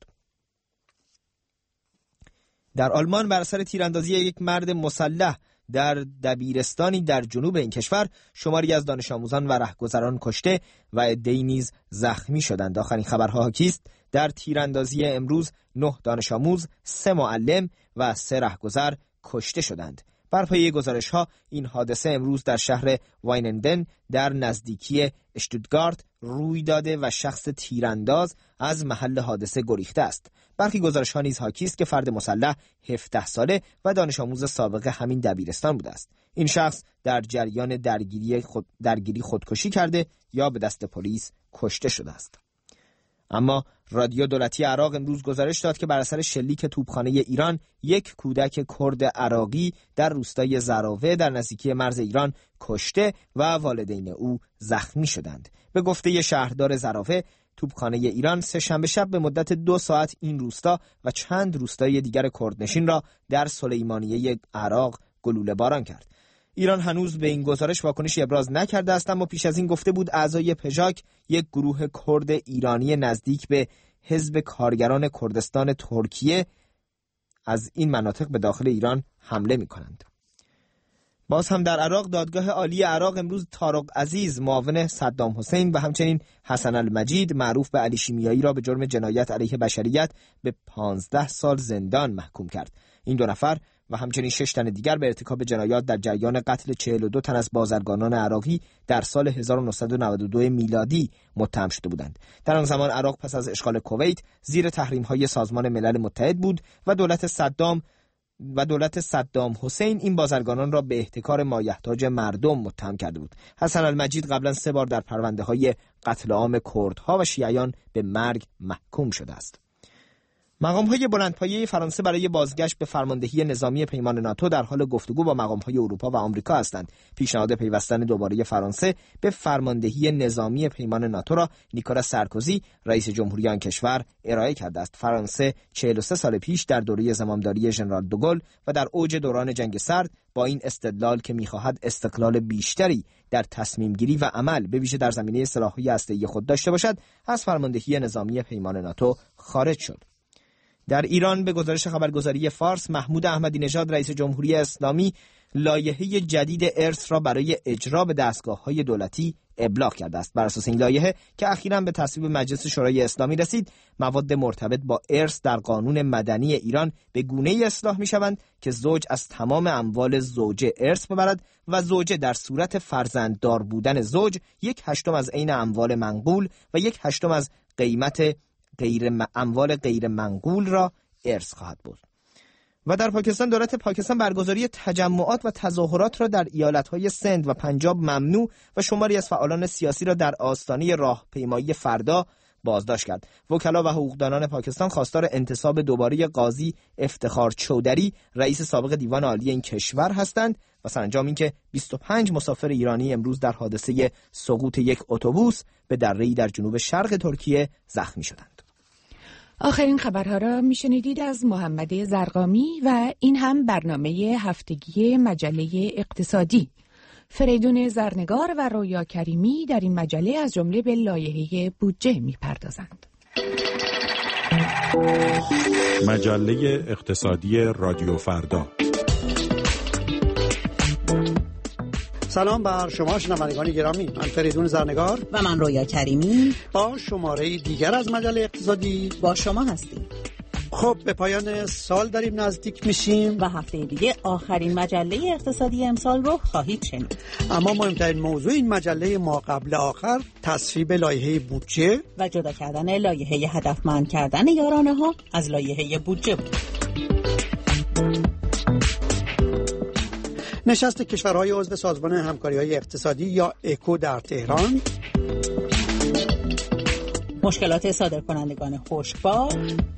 در آلمان بر اثر تیراندازی یک مرد مسلح در دبیرستانی در جنوب این کشور شماری از دانش آموزان و رهگذران کشته و عده‌ای نیز زخمی شدند. آخرین خبرها حاکیست در تیراندازی امروز نه دانش آموز، سه معلم و سه رهگذر کشته شدند. بر پایه گزارش‌ها این حادثه امروز در شهر واینندن در نزدیکی اشتوتگارت روی داده و شخص تیرانداز از محل حادثه گریخته است. برخی گزارش‌ها نیز حاکی است که فرد مسلح هفده ساله و دانش آموز سابق همین دبیرستان بوده است. این شخص در جریان درگیری خود درگیری خودکشی کرده یا به دست پلیس کشته شده است. اما رادیو دولتی عراق امروز گزارش داد که بر اثر شلیک توپخانه ایران یک کودک کرد عراقی در روستای زراوه در نزدیکی مرز ایران کشته و والدین او زخمی شدند. به گفته شهردار زراوه، توپخانه ایران سه شنبه شب به مدت دو ساعت این روستا و چند روستای دیگر کردنشین را در سلیمانیه عراق گلوله باران کرد. ایران هنوز به این گزارش واکنشی ابراز نکرده است، اما پیش از این گفته بود اعضای پژاک، یک گروه کرد ایرانی نزدیک به حزب کارگران کردستان ترکیه، از این مناطق به داخل ایران حمله می کنند. باز هم در عراق دادگاه عالی عراق امروز طارق عزیز معاون صدام حسین و همچنین حسن المجید معروف به علی شیمیایی را به جرم جنایت علیه بشریت به پانزده سال زندان محکوم کرد. این دو نفر و همچنین شش تن دیگر به ارتکاب جنایات در جریان قتل چهل و دو تن از بازرگانان عراقی در سال هزار و نهصد و نود و دو میلادی متهم شده بودند. در آن زمان عراق پس از اشغال کویت زیر تحریم‌های سازمان ملل متحد بود و دولت صدام و دولت صدام حسین این بازرگانان را به احتکار مایحتاج مردم متهم کرده بود. حسن المجید قبلا سه بار در پرونده‌های قتل عام کردها و شیعیان به مرگ محکوم شده است. مقام‌های بلندپایه فرانسه برای بازگشت به فرماندهی نظامی پیمان ناتو در حال گفتگو با مقام‌های اروپا و آمریکا هستند. پیشنهاد پیوستن دوباره فرانسه به فرماندهی نظامی پیمان ناتو را نیکولاس سارکوزی رئیس جمهوری آن کشور ارائه کرده است. فرانسه چهل و سه سال پیش در دوره زمامداری ژنرال دوگل و در اوج دوران جنگ سرد با این استدلال که می‌خواهد استقلال بیشتری در تصمیم گیری و عمل به ویژه در زمینه سلاح‌های هسته‌ای خود داشته باشد، از فرماندهی نظامی پیمان ناتو خارج شد. در ایران به گزارش خبرگزاری فارس، محمود احمدی نژاد رئیس جمهوری اسلامی لایحه جدید ارث را برای اجرا به دستگاه‌های دولتی ابلاغ کرده است. بر اساس این لایحه که اخیراً به تصویب مجلس شورای اسلامی رسید، مواد مرتبط با ارث در قانون مدنی ایران به گونه‌ای اصلاح می‌شوند که زوج از تمام اموال زوجه ارث ببرد و زوجه در صورت فرزنددار بودن زوج یک هشتم از عین اموال منقول و یک هشتم از قیمت غیر اموال غیر منقول را ارث خواهد بود. و در پاکستان دولت پاکستان برگزاری تجمعات و تظاهرات را در ایالت‌های سند و پنجاب ممنوع و شماری از فعالان سیاسی را در آستانه راهپیمایی فردا بازداشت کرد. وکلا و حقوقدانان پاکستان خواستار انتصاب دوباره قاضی افتخار چودری رئیس سابق دیوان عالی این کشور هستند و سرانجام اینکه بیست و پنج مسافر ایرانی امروز در حادثه سقوط یک اتوبوس به دره‌ای در جنوب شرق ترکیه زخمی شدند. آخرین خبرها را میشنیدید از محمد زرقامی و این هم برنامه هفتگی مجله اقتصادی. فریدون زرنگار و رویا کریمی در این مجله از جمله به لایحه بودجه میپردازند. مجله اقتصادی رادیو فردا. سلام بر شما شنوندگان گرامی، من فریدون زرنگار و من رویا کریمی با شماره دیگر از مجله اقتصادی با شما هستیم. خب به پایان سال داریم نزدیک میشیم و هفته دیگه آخرین مجله اقتصادی امسال رو خواهید شنید. اما مهمترین موضوع این مجله ما قبل آخر تصویب لایحه بودجه و جدا کردن لایحه هدفمند کردن یارانه ها از لایحه بودجه بود. نشست کشورهای عضو سازمان همکاری‌های اقتصادی یا اکو در تهران، مشکلات صادرکنندگان خشکبار،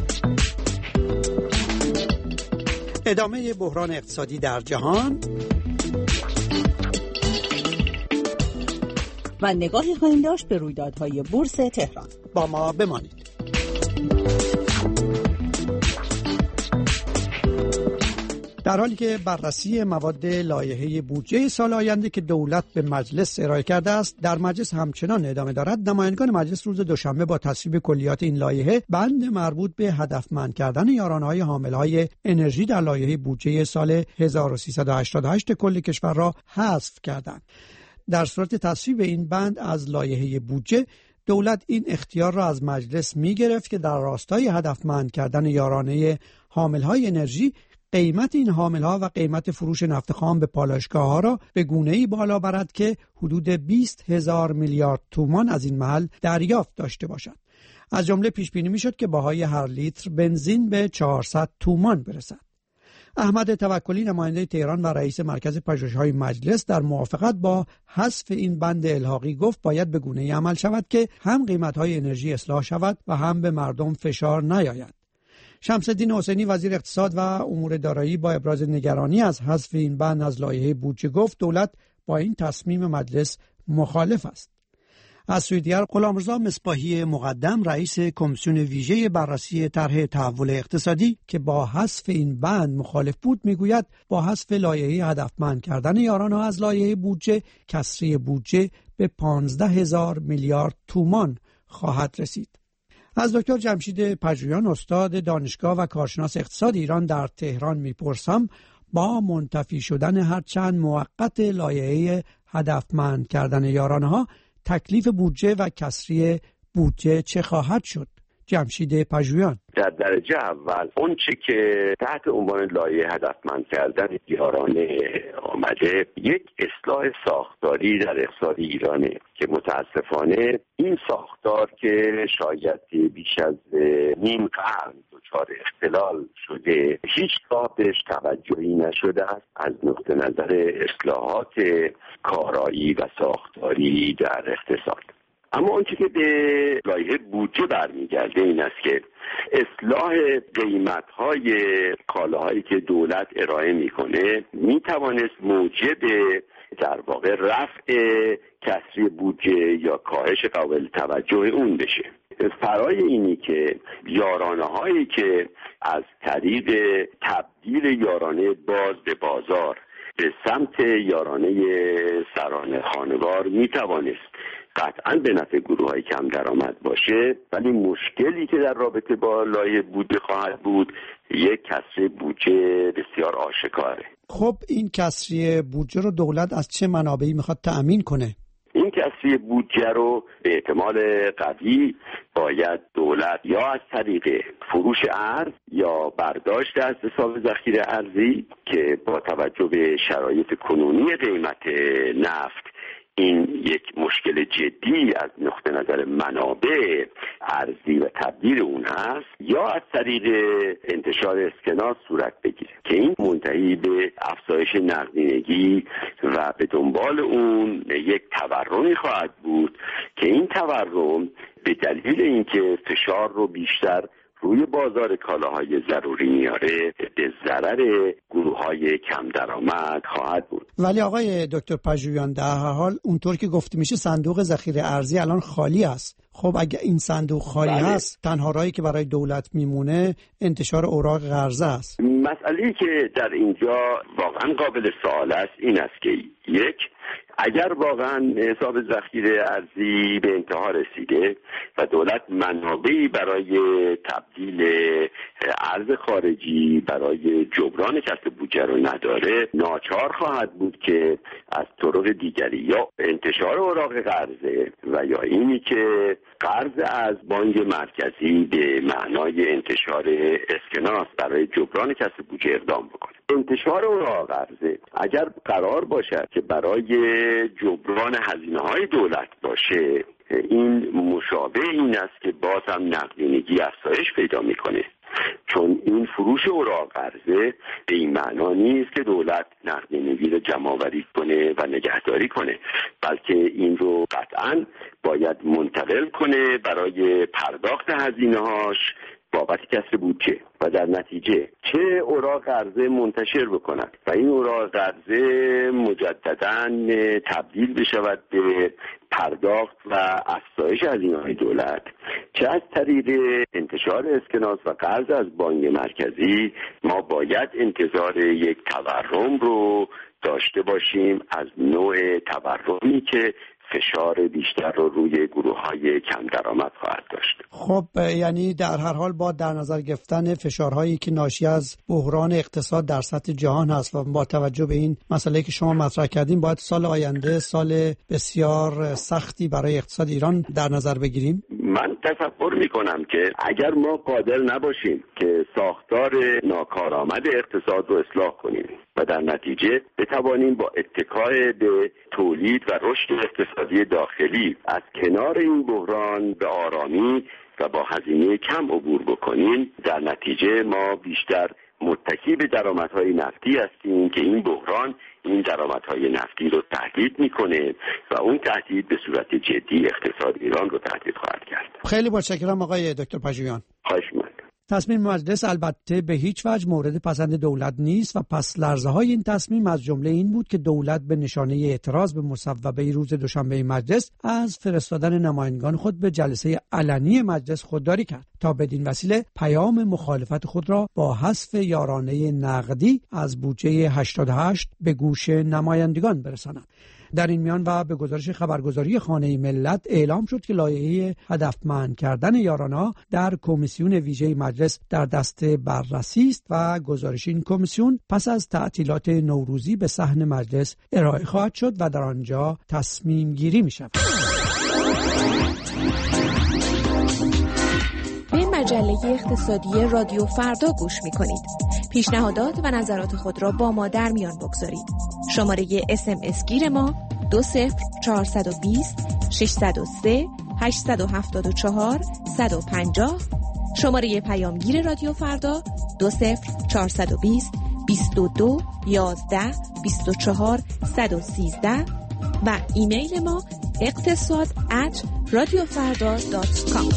ادامه بحران اقتصادی در جهان و نگاهی خواهیم داشت به رویدادهای بورس تهران. با ما بمانید. در حالی که بررسی مواد لایحه بودجه سال آینده که دولت به مجلس ارائه کرده است در مجلس همچنان ادامه دارد، نمایندگان مجلس روز دوشنبه با تصویب کلیات این لایحه بند مربوط به هدفمند کردن یارانه‌های حامل‌های انرژی در لایحه بودجه سال هزار و سیصد و هشتاد و هشت کل کشور را حذف کردند. در صورت تصویب این بند از لایحه بودجه، دولت این اختیار را از مجلس می‌گرفت که در راستای هدفمند کردن یارانه حامل‌های انرژی قیمت این حامل‌ها و قیمت فروش نفت خام به پالایشگاه‌ها را به گونه‌ای بالا برد که حدود بیست هزار میلیارد تومان از این محل دریافت داشته باشد. از جمله پیش بینی می‌شد که بهای هر لیتر بنزین به چهارصد تومان برسد. احمد توکلی نماینده تهران و رئیس مرکز پژوهش‌های مجلس در موافقت با حذف این بند الحاقی گفت باید به گونه‌ای عمل شود که هم قیمت‌های انرژی اصلاح شود و هم به مردم فشار نیاید. شمس الدین حسینی وزیر اقتصاد و امور دارایی با ابراز نگرانی از حذف این بند از لایحه بودجه گفت دولت با این تصمیم مجلس مخالف است. از سوی دیگر غلامرضا مصباحی مقدم رئیس کمیسیون ویژه بررسی طرح تحول اقتصادی که با حذف این بند مخالف بود میگوید با حذف لایحه هدفمند کردن یارانه از لایحه بودجه کسری بودجه به پانزده هزار میلیارد تومان خواهد رسید. از دکتر جمشید پژویان استاد دانشگاه و کارشناس اقتصاد ایران در تهران میپرسم با منتفی شدن هرچند موقت لایحه هدفمند کردن یارانه‌ها تکلیف بودجه و کسری بودجه چه خواهد شد؟ جمشید پژویان: در درجه اول اون چی که تحت عنوان لایحه هدفمند کردن یارانه آمده یک اصلاح ساختاری در اقتصاد ایرانه که متاسفانه این ساختار که شاید بیش از نیم قرن دچار اختلال شده هیچگاه بهش توجهی نشده است از نقطه نظر اصلاحات کارایی و ساختاری در اقتصاد. اما اون چیزی که به لایحه بودجه برمیگرده این است که اصلاح قیمت‌های کالاهایی که دولت ارائه میکنه میتوانست موجب در واقع رفع کسری بودجه یا کاهش قابل توجه اون بشه. فرای اینی که یارانه هایی که از طریق تبدیل یارانه باز به بازار به سمت یارانه سرانه خانوار میتوانست قطعاً به نفع گروه‌های کم درآمد باشه، ولی مشکلی که در رابطه با لایحه بودجه خواهد بود یک کسری بودجه بسیار آشکاره. خب این کسری بودجه رو دولت از چه منابعی میخواد تأمین کنه؟ این کسری بودجه رو به احتمال قوی باید دولت یا از طریق فروش ارز یا برداشت از حساب ذخیره ارزی که با توجه به شرایط کنونی قیمت نفت این یک مشکل جدی از نقطه نظر منابع ارزی و تبدیل اون هست، یا از طریق انتشار اسکناس صورت بگیره که این منتهی به افزایش نقدینگی و به دنبال اون یک تورمی خواهد بود که این تورم به دلیل اینکه فشار رو بیشتر روی بازار کالاهای ضروری میاره به ضرر گروه‌های کم درآمد خواهد بود. ولی آقای دکتر پژوهیان در هر حال اونطور که گفته میشه صندوق ذخیره ارزی الان خالی است. خب اگه این صندوق خالی بله. هست، تنها راهی که برای دولت میمونه انتشار اوراق قرضه است. مسئله‌ای که در اینجا واقعا قابل سوال است این است که یک، اگر واقعا حساب ذخیره ارزی به انتها رسیده و دولت منابعی برای تبدیل ارز خارجی برای جبران کسر بودجه رو نداره، ناچار خواهد بود که از طرق دیگری یا انتشار اوراق قرضه و یا اینی که قرض از بانک مرکزی به معنای انتشار اسکناس برای جبران کسر بودجه اقدام بکنه. انتشار اوراق قرضه اگر قرار باشد که برای جبران هزینه‌های دولت باشه، این مشابه این است که باز هم نقدینگی افزایش پیدا میکنه، چون این فروش اوراق قرضه به این معنا نیست که دولت نقدینگی رو جمع‌آوری کنه و نگهداری کنه، بلکه این رو قطعاً باید منتقل کنه برای پرداخت هزینه‌هاش بابت کسر بودجه و در نتیجه چه اوراق قرضه منتشر بکند و این اوراق قرضه مجدداً تبدیل بشود به پرداخت و افزایش هزینه‌های دولت، چه از طریق انتشار اسکناس و قرض از بانک مرکزی ما باید انتظار یک تورم رو داشته باشیم از نوع تورمی که فشار بیشتر رو روی گروه‌های کم درآمد خواهد داشت. خب یعنی در هر حال با در نظر گرفتن فشارهایی که ناشی از بحران اقتصاد در سطح جهان هست و با توجه به این مسئله که شما مطرح کردین، باید سال آینده سال بسیار سختی برای اقتصاد ایران در نظر بگیریم. من تصور میکنم که اگر ما قادر نباشیم که ساختار ناکارآمد اقتصاد رو اصلاح کنیم و در نتیجه بتوانیم با اتکای به تولید و رشد اقتصادی داخلی از کنار این بحران به آرامی و با هزینه کم عبور بکنیم، در نتیجه ما بیشتر متکی به درآمدهای نفتی هستیم که این بحران این درآمدهای نفتی رو تهدید میکنه و اون تهدید به صورت جدی اقتصاد ایران رو تهدید خواهد کرد. خیلی متشکرم آقای دکتر پژوهیان. خواهش می‌کنم. تصمیم مجلس البته به هیچ وجه مورد پسند دولت نیست و پس لرزه های این تصمیم از جمله این بود که دولت به نشانه اعتراض به مصوبه روز دوشنبه مجلس از فرستادن نمایندگان خود به جلسه علنی مجلس خودداری کرد تا بدین وسیله پیام مخالفت خود را با حذف یارانه نقدی از بودجه هشتاد و هشت به گوش نمایندگان برساند. در این میان و به گزارش خبرگزاری خانه ملت اعلام شد که لایحه هدفمند کردن یارانه‌ها در کمیسیون ویژه مجلس در دست بررسی است و گزارش این کمیسیون پس از تعطیلات نوروزی به صحن مجلس ارائه خواهد شد و در آنجا تصمیم گیری می شود. به مجله اقتصادی رادیو فردا گوش می کنید. پیشنهادات و نظرات خود را با ما در میان بگذارید. شماره اس ام اس گیر ما دو صفر چهارصد و بیست ششصد و سه هشتصد و هفتاد و چهار صد و پنجاه. شماره پیامگیر رادیو فردا دو صفر چهارصد و بیست بیست و دو یازده بیست و چهار صد و سیزده و ایمیل ما اقتصاد ات رادیو فردا دات کام.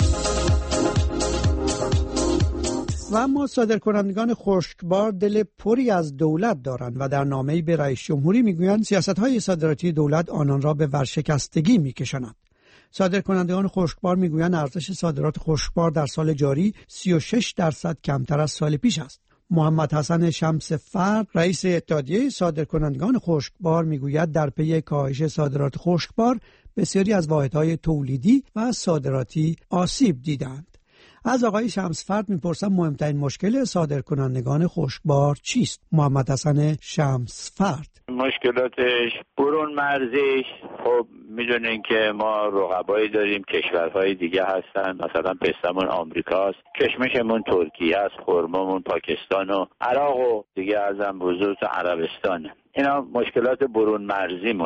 و اما صادرکنندگان خشکبار دل پری از دولت دارند و در نامه‌ای به رئیس جمهوری میگویند سیاست‌های صادراتی دولت آنان را به ورشکستگی میکشاند. صادرکنندگان خشکبار میگویند ارزش صادرات خشکبار در سال جاری سی و شش درصد کمتر از سال پیش است. محمد حسن شمس فرد رئیس اتحادیه صادرکنندگان خشکبار میگوید در پی کاهش صادرات خشکبار بسیاری از واحدهای تولیدی و صادراتی آسیب دیدند. از آقای شمسفرد میپرسم مهمترین مشکل صادرکنندگان خشکبار چیست؟ محمد حسن شمسفرد: مشکلاتش برون مرزیش، خب میدونین که ما رقبایی داریم، کشورهای دیگه هستن، مثلا پستمون آمریکاست، کشمشمون ترکیه است، خرمامون پاکستان و عراق و دیگه ازم بزرگ عربستانه. اینا مشکلات برون مرزی مونه.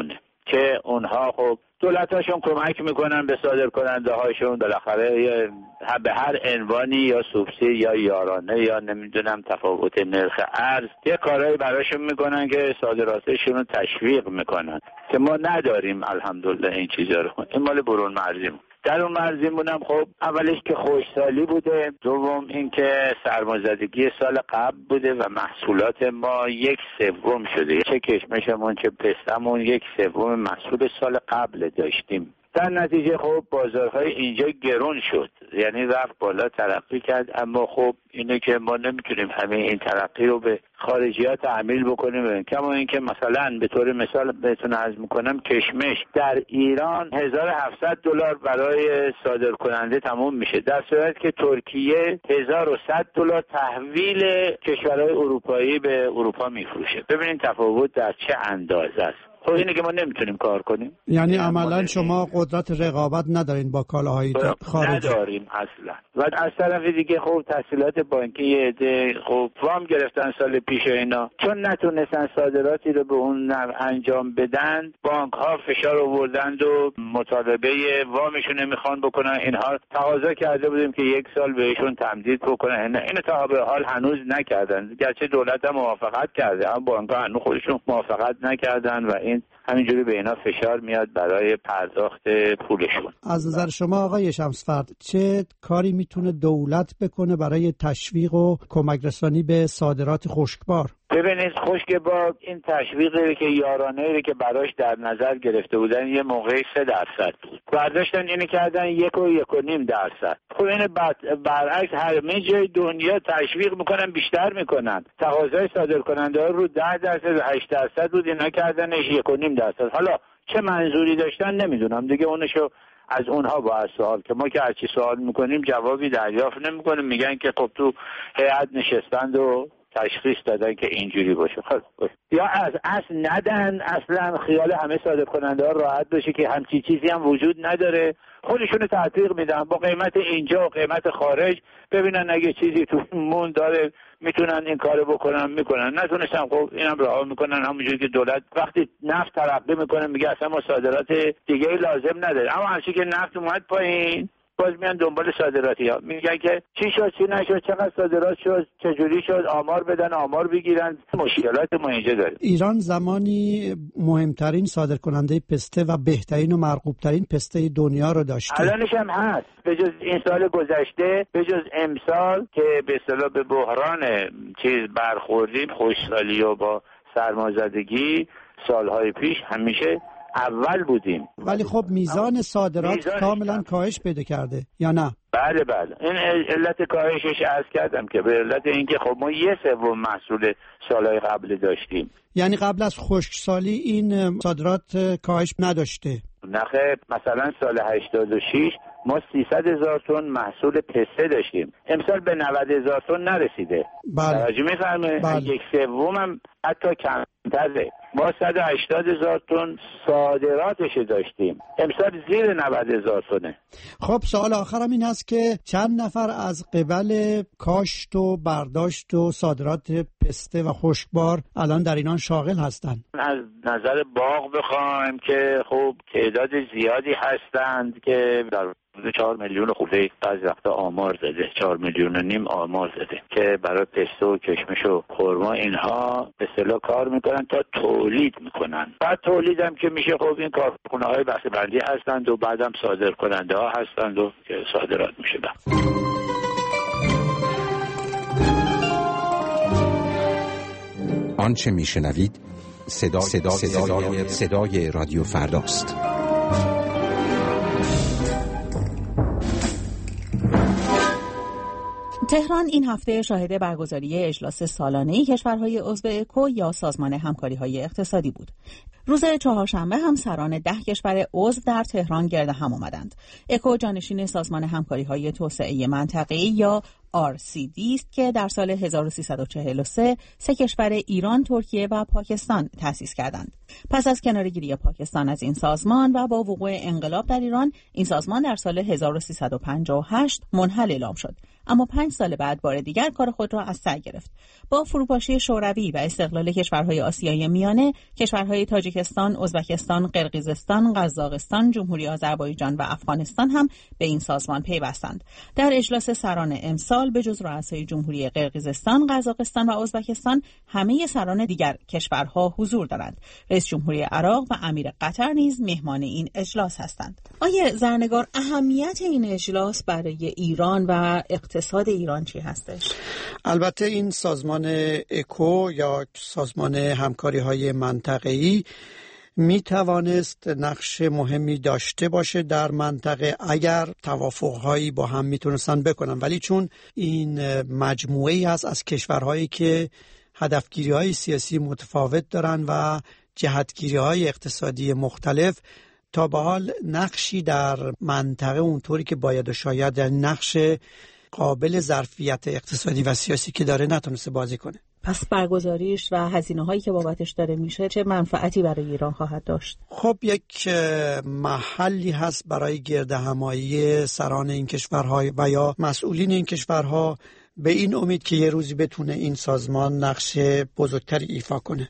که اونها خب دولتاشون کمک میکنن به صادر کننده هاشون، بالاخره به هر عنوانی یا سوبسید یا یارانه یا نمیدونم تفاوت نرخ ارز یه کارهایی براشون میکنن که صادراتشون رو تشویق میکنن که ما نداریم الحمدلله این چیزا رو. این مال برون مرزیمون. در اون مرزیمون هم خب اولش که خوشسالی بوده، دوم اینکه سرمازدگی سال قبل بوده و محصولات ما یک سوم شده، چه کشمشمون چه پستمون یک سوم محصول سال قبل داشتیم. در نتیجه خب بازارهای اینجا گرون شد، یعنی رفت بالا ترقی کرد، اما خب اینه که ما نمیتونیم همه این ترقی رو به خارجیات تحمیل بکنیم. کما اینکه مثلا به طور مثال بهتون عرض میکنم کشمش در ایران هزار و هفتصد دلار برای صادر کننده تموم میشه، در صورتی که ترکیه هزار و صد دلار تحویل کشورهای اروپایی به اروپا میفروشه. ببینید تفاوت در چه اندازه است. خب اینه که ما نمیتونیم کار کنیم. یعنی عملا شما قدرت رقابت ندارین با کالاهای خارجی؟ نداریم اصلا. و از طرف دیگه خب تسهیلات بانکی عده خب وام گرفتن سال پیش اینا، چون نتونستن صادراتی رو به اون نحو انجام بدن، بانک ها فشار آوردند و مطالبه وامشون نمیخوان بکنن. اینها تقاضا کرده بودیم که یک سال بهشون تمدید بکنن، این تا به حال هنوز نکردن، گرچه دولت هم موافقت کرده اما بانک ها هنوز خودشون موافقت نکردن و این همینجوری به اینا فشار میاد برای پرداخت پولشون. از نظر شما آقای شمسفرد چه کاری میتونه دولت بکنه برای تشویق و کمک رسانی به صادرات خشکبار؟ ببینید خشکبار این تشویقی که یارانه‌ای که براش در نظر گرفته بودن یه موقعی سه درصد بود، برداشتن اینو کردن یک و یک و نیم درصد. خب این برعکس همه جای دنیا تشویق میکنن، بیشتر میکنن. تقاضای صادر کننده ها رو ده درصد هشت درصد بود، اینا کردنش یک و نیم درصد. حالا چه منظوری داشتن نمیدونم دیگه، اونشو از اونها باید سوال، که ما که هرچی سوال میکنیم جوابی دریافت نمیکنیم، میگن که خب تو هیئت نشستند و تشخیص دادن که اینجوری باشه. خب یا از اصل ندن، اصلا خیال همه صادر کننده ها راحت باشه که همچی چیزی هم وجود نداره، خودشونو تطبیق میدن با قیمت اینجا و قیمت خارج، ببینن اگه چیزی تو مون داره میتونن این کارو بکنن میکنن، نتونستن خب اینم رها میکنن. همونجوری که دولت وقتی نفت ترقی میکنه میگه اصلا ما صادرات دیگه لازم نداره، اما هرچی که نفت اومد پایین باز میان دنبال صادراتی ها، میگن که چی شد چی نشد، چقدر صادرات شد، چجوری شد، آمار بدن آمار بگیرن. مشکلات ما اینجا داریم. ایران زمانی مهمترین صادر کننده پسته و بهترین و مرغوبترین پسته دنیا رو داشته، الانش هم هست. به جز این سال گذشته، به جز امسال که به اصطلاح به بحران چیز برخوردیم، خوشسالی و با سرمازدگی، سالهای پیش همیشه اول بودیم. ولی خب میزان صادرات میزان کاملا کاهش پیدا کرده یا نه؟ بله بله، این علت کاهشش عرض کردم که به علت اینکه خب ما یه سوم محصول سالهای قبل داشتیم. یعنی قبل از خشکسالی این صادرات کاهش نداشته؟ نخیر، مثلا سال هشتاد و شش ما سیصد هزار تن محصول پسته داشتیم، امسال به نود هزار تن نرسیده. بله. توجه می‌فرمایید؟ بله. یک سوم هم حتی کمتره. ما صد و هشتاد هزار تن صادراتش داشتیم، امسال زیر نود هزار تنه. خب سوال آخرم این هست که چند نفر از قبل کاشت و برداشت و صادرات پسته و خشکبار الان در ایران شاغل هستن؟ از نظر باغ بخوایم که خب تعداد زیادی هستند که در چهار میلیون خورده بعضی وقتا آمار زده، چهار میلیون و نیم آمار زده که برای پسته و کشمش و خرما اینها به اصطلاح کار میکنن تا تولید میکنن. بعد تولید هم که میشه خب این کارخونه های بسته بندی هستند و بعدم صادر کننده ها هستند و که صادرات میشه. آنچه میشنوید صدا صدا صدای, صدای رادیو فرداست. تهران این هفته شاهد برگزاری اجلاس سالانه کشورهای عضو اکو یا سازمان همکاری‌های اقتصادی بود. روز چهارشنبه هم سران ده کشور عضو در تهران گرد هم آمدند. اکو جانشین سازمان همکاری‌های توسعه منطقه‌ای یا آر سی دی است که در سال هزار و سیصد و چهل و سه سه کشور ایران، ترکیه و پاکستان تأسیس کردند. پس از کناره‌گیری پاکستان از این سازمان و با وقوع انقلاب در ایران، این سازمان در سال هزار و سیصد و پنجاه و هشت منحل اعلام شد. اما پنج سال بعد بار دیگر کار خود را از سر گرفت. با فروپاشی شوروی و استقلال کشورهای آسیای میانه، کشورهای تاجیکستان، ازبکستان، قرقیزستان، قزاقستان، جمهوری آذربایجان و افغانستان هم به این سازمان پیوستند. در اجلاس سران امسال به جز رؤسای جمهوری قرقیزستان، قزاقستان و ازبکستان، همه سران دیگر کشورها حضور دارند. رئیس جمهوری عراق و امیر قطر نیز مهمان این اجلاس هستند. آیه زرنگار، اهمیت این اجلاس برای ایران و اقتصاد ایران چی هستش؟ البته این سازمان اکو یا سازمان همکاری‌های منطقه‌ای می توانست نقش مهمی داشته باشه در منطقه اگر توافقهایی با هم می تونستن بکنن، ولی چون این مجموعه‌ای هست از کشورهایی که هدفگیری‌های سیاسی متفاوت دارن و جهتگیری‌های اقتصادی مختلف، تا به حال نقشی در منطقه اونطوری که باید و شاید، یعنی نقش قابل ظرفیت اقتصادی و سیاسی که داره نتونسته بازی کنه. پس برگزاریش و هزینه‌هایی که بابتش داره میشه چه منفعتی برای ایران خواهد داشت؟ خب یک محلی هست برای گردهمایی سران این کشورها و یا مسئولین این کشورها، به این امید که یه روزی بتونه این سازمان نقش بزرگتری ایفا کنه.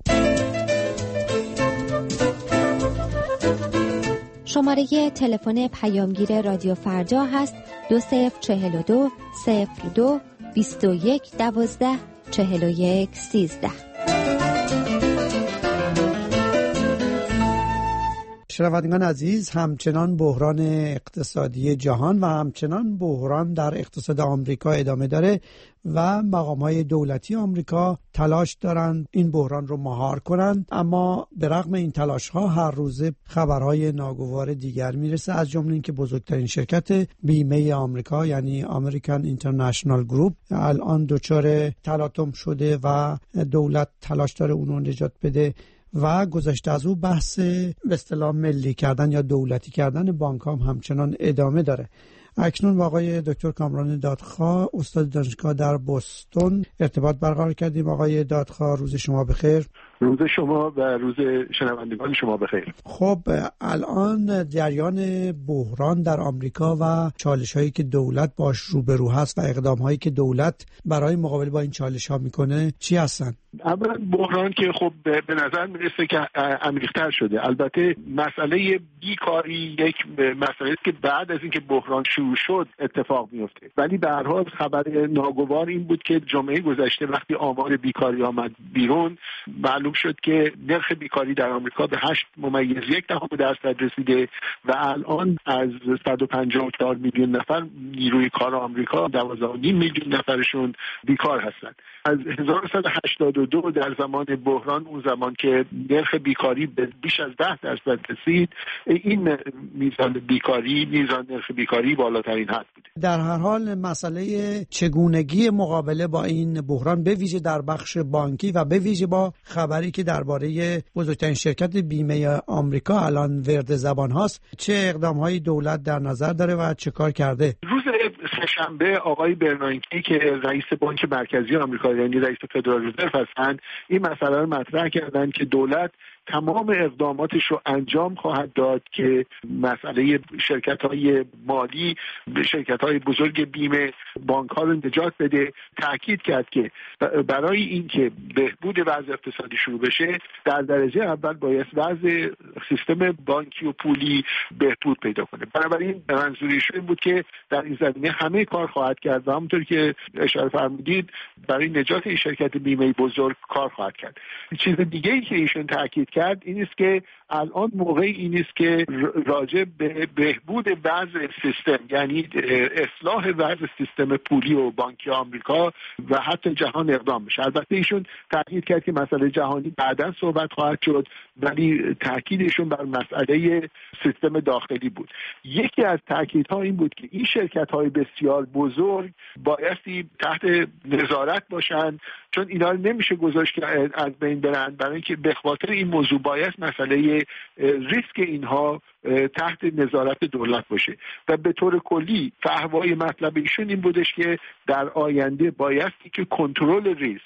شماره تلفن پیامگیر رادیو فردا هست دو صفر چهل و دو صفر دو بیست و یک دوازده چهل و یک سیزده. شنوندگان عزیز، همچنان بحران اقتصادی جهان و همچنان بحران در اقتصاد آمریکا ادامه داره و مقام‌های دولتی آمریکا تلاش دارند این بحران رو مهار کنند، اما به رغم این تلاش‌ها هر روزه خبرهای ناگوار دیگر میرسه، از جمله اینکه بزرگترین شرکت بیمه آمریکا یعنی امریکن اینترنشنال گروپ الان دچار تلاطم شده و دولت تلاش داره اون رو نجات بده و گذشته از او بحث به اصطلاح ملی کردن یا دولتی کردن بانک هم همچنان ادامه داره. اکنون با آقای دکتر کامران دادخواه، استاد دانشگاه در بوستون ارتباط برقرار کردیم. آقای دادخواه، روز شما بخیر. روز شما و روز شنوندگان شما بخیر. خب الان جریان بحران در آمریکا و چالش‌هایی که دولت باش روبرو هست و اقدام‌هایی که دولت برای مقابله با این چالش‌ها میکنه چی هستن؟ اولا بحران که خب به نظر میرسه که عمیق‌تر شده. البته مسئله بیکاری یک مسئله است که بعد از اینکه بحران شروع شد اتفاق میفته، ولی به هر حال خبر ناگوار این بود که جمعه گذشته وقتی آمار بیکاری آمد بیرون، معلوم شد که نرخ بیکاری در آمریکا به هشت ممیز یک دهم درصد رسیده و الان از صد و پنجاه و چهار میلیون نفر نیروی کار آمریکا دوازده و نیم میلیون نفرشون بیکار هستند. از هزار و صد و هشتاد و دو در زمان بحران، اون زمان که نرخ بیکاری به بیش از ده درصد رسید، این میزان بیکاری میزان نرخ بیکاری بالاترین حد بوده. در هر حال مسئله چگونگی مقابله با این بحران به ویژه در بخش بانکی و به ویژه با خبری که درباره بزرگترین شرکت بیمه آمریکا الان ورد زبان هاست، چه اقدام‌های دولت در نظر داره و چه کار کرده؟ روز سه‌شنبه آقای برنانکی که رئیس بانک مرکزی آمریکا یعنی رئیس فدرال رزرو هستند، این مسئله رو مطرح کردند که دولت تمام اقداماتش رو انجام خواهد داد که مسئله شرکت‌های مالی، شرکت‌های بزرگ بیمه، بانک‌ها رو نجات بده. تأکید کرد که برای اینکه بهبود وضع اقتصادی شروع بشه، در درجه اول باید وضع سیستم بانکی و پولی بهبود پیدا کنه. بنابراین منظورش این بود که در این زمینه همه کار خواهد کرد و همونطور که اشاره فرمودید برای نجات این شرکت بیمه بزرگ کار خواهد کرد. چیز دیگه‌ای که ایشون تأکید کرد این است که الان موقع این است که راجع به بهبود وضع سیستم، یعنی اصلاح وضع سیستم پولی و بانکی آمریکا و حتی جهان اقدام بشه. البته ایشون تاکید کرد که مسئله جهانی بعداً صحبت خواهد شد، ولی تاکیدشون بر مسئله سیستم داخلی بود. یکی از تاکیدها این بود که این شرکت‌های بسیار بزرگ بایستی تحت نظارت باشند، چون اینا رو نمیشه گذاشت که از بین برن، برای اینکه به خاطر این موضوع باید مسئله ریسک اینها تحت نظارت دولت باشه و به طور کلی فهوای مطلب ایشون این بودش که در آینده بایستی که کنترل ریسک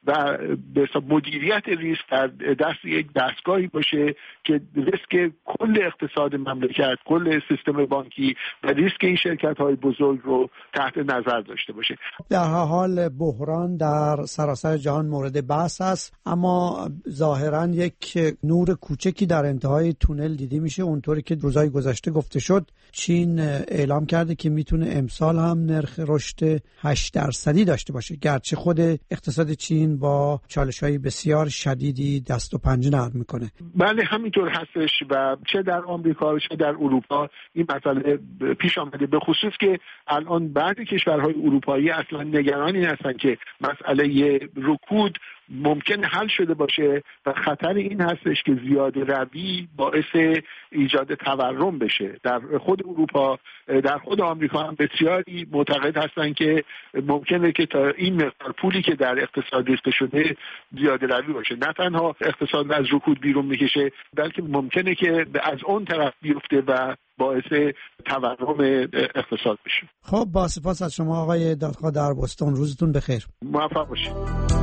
و به حساب مدیریت ریسک در دست یک دستگاهی باشه که ریسک کل اقتصاد مملکت، کل سیستم بانکی و ریسک این شرکت‌های بزرگ رو تحت نظر داشته باشه. در حال بحران در سراسر جهان مورد بحث است، اما ظاهراً یک نور کوچکی در انتهای تونل دیده میشه. اونطوری که روزهای گذشته گفته شد، چین اعلام کرده که میتونه امسال هم نرخ رشد هشت درصدی داشته باشه، گرچه خود اقتصاد چین با چالش‌های بسیار شدیدی دست و پنجه نرم میکنه. بله همینطور هستش و چه در آمریکا چه در اروپا این مسئله پیش آمده، به خصوص که الان بعضی کشورهای اروپایی اصلا نگران این هستن که مسئله رکود ممکن حل شده باشه و خطر این هستش که زیاده روی باعث ایجاد تورم بشه. در خود اروپا، در خود آمریکا هم بسیاری معتقد هستن که ممکنه که تا این مقدار پولی که در اقتصاد ریخته شده زیاده روی باشه، نه تنها اقتصاد از رکود بیرون میکشه بلکه ممکنه که از اون طرف بیفته و باعث تورم اقتصاد بشه. خب با سپاس از شما آقای دادخواه در بوستون، روزتون بخیر. موفق باشید.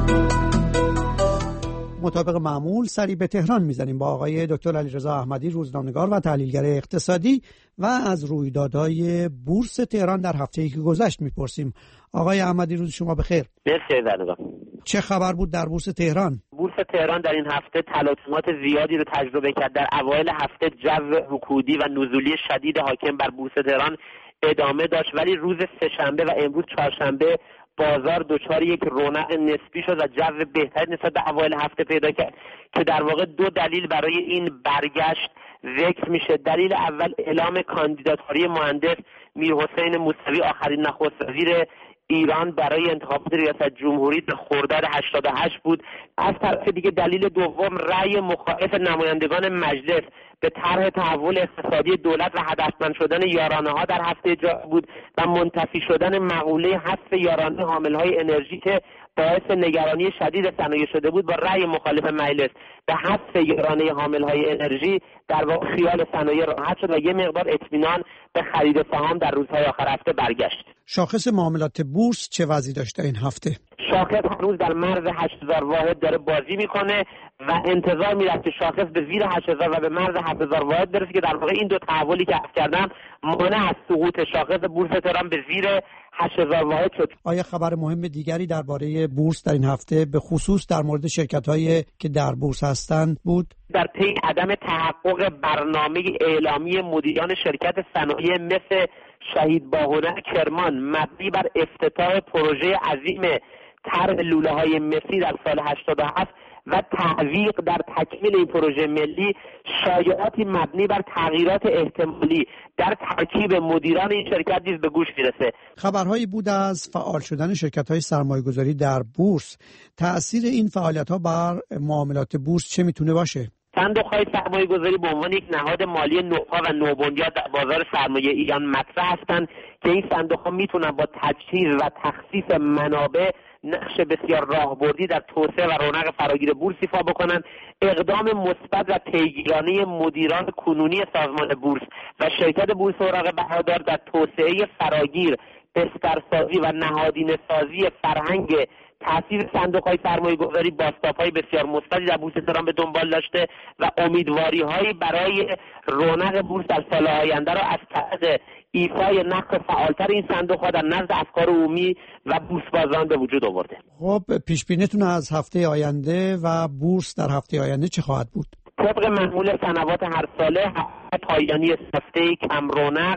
مطابق معمول سری به تهران میزنیم با آقای دکتر علیرضا احمدی، روزنامه‌نگار و تحلیلگر اقتصادی، و از رویدادهای بورس تهران در هفته‌ای که گذشت میپرسیم. آقای احمدی روز شما بخیر. مرسی زندگان. چه خبر بود در بورس تهران؟ بورس تهران در این هفته تلاطمات زیادی رو تجربه کرد. در اوایل هفته جو رکودی و نزولی شدید حاکم بر بورس تهران ادامه داشت، ولی روز سه‌شنبه و امروز چهارشنبه بازار دچار یک رونق نسبی شد و جو بهتری نسبت به اوایل هفته پیدا کرد که در واقع دو دلیل برای این برگشت ذکر میشه. دلیل اول اعلام کاندیداتوری مهندس میرحسین موسوی، آخرین نخست وزیر ایران، برای انتخابات ریاست جمهوری در خرداد هشتاد و هشت بود. از طرف دیگه دلیل دوم رأی مخالف نمایندگان مجلس به طرح تحول اقتصادی دولت و هدفمند شدن یارانه‌ها در هفته جاری بود و منتفی شدن مقوله حذف یارانه حامل‌های انرژی که باعث نگرانی شدید صنایع شده بود. با رأی مخالف مجلس به حذف یارانه حامل‌های انرژی در واقع خیال صنایع راحت شد و یه مقدار اطمینان به خرید سهام در روزهای آخر هفته برگشت. شاخص معاملات بورس چه وضعی داشته این هفته؟ شاخص هنوز در مرز هشت هزار واحد داره بازی میکنه و انتظار میرفت که شاخص به زیر هشت هزار و به مرز هفت هزار واحد برسه که در واقع این دو تحولی که عرض کردم مانع از سقوط شاخص بورس تهران به زیر هشت هزار واحد شد. آیا خبر مهم دیگری درباره بورس در این هفته به خصوص در مورد شرکت‌هایی که در بورس هستند بود؟ در پی عدم تحقق برنامه اعلامی مدیران شرکت صنایع مثل شهید باهنر کرمان مبنی بر افتتاح پروژه عظیم طرح لوله‌های مسی در سال هشتاد و هفت و تعویق در تکمیل این پروژه ملی، شایعاتی مبنی بر تغییرات احتمالی در ترکیب مدیران این شرکت نیز به گوش میرسه. خبرهایی بود از فعال شدن شرکت‌های سرمایه‌گذاری در بورس. تأثیر این فعالیت‌ها بر معاملات بورس چه میتونه باشه؟ صندوق‌های سرمایه‌گذاری به عنوان یک نهاد مالی نوپا و نوبنیاد در بازار سرمایه ایران مطرح هستند که این صندوق‌ها میتونن با تجهیز و تخصیص منابع نقش بسیار راهبردی در توسعه و رونق فراگیر بورس ایفا بکنند. اقدام مثبت و پیگیرانه مدیران کنونی سازمان بورس و شرکت بورس اوراق بهادار در توسعه فراگیر، بسترسازی و نهادینه سازی فرهنگ تأثیر صندوق‌های سرمایه‌گذاری بازتاب‌های بسیار مثبتی در بورس تهران به دنبال داشته و امیدواری‌هایی برای رونق بورس در سال آینده را از طریق ایفای نقش فعالتر این صندوق‌ها در نزد افکار عمومی و بورس‌بازان به وجود آورده. خب پیش‌بینیتون از هفته آینده و بورس در هفته آینده چه خواهد بود؟ طبق معمول سنوات هر ساله پایانی هفته کم رونق،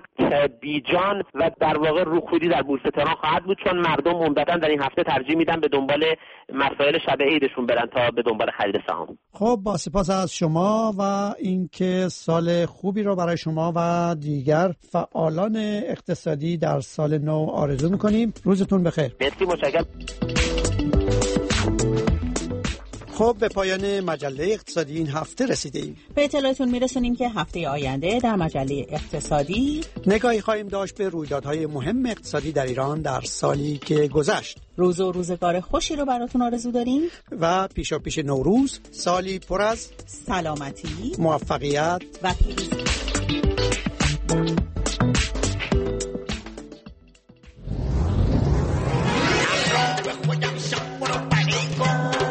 بیجان و در واقع رکودی در بورس تهران خواهد بود، چون مردم عمدتاً در این هفته ترجیح میدن به دنبال مسائل شب عیدشون برن تا به دنبال خرید سهام. خب با سپاس از شما و اینکه سال خوبی رو برای شما و دیگر فعالان اقتصادی در سال نو آرزو میکنیم. روزتون بخیر. مرسی، متشکرم. خب به پایان مجله اقتصادی این هفته رسیده ایم. به اطلاعتون میرسونیم که هفته آینده در مجله اقتصادی نگاهی خواهیم داشت به رویدادهای مهم اقتصادی در ایران در سالی که گذشت. روز و روزگار خوشی رو براتون آرزو داریم و پیشا پیش نوروز سالی پر از سلامتی، موفقیت و پیروزی. خودم شب برو پنی کن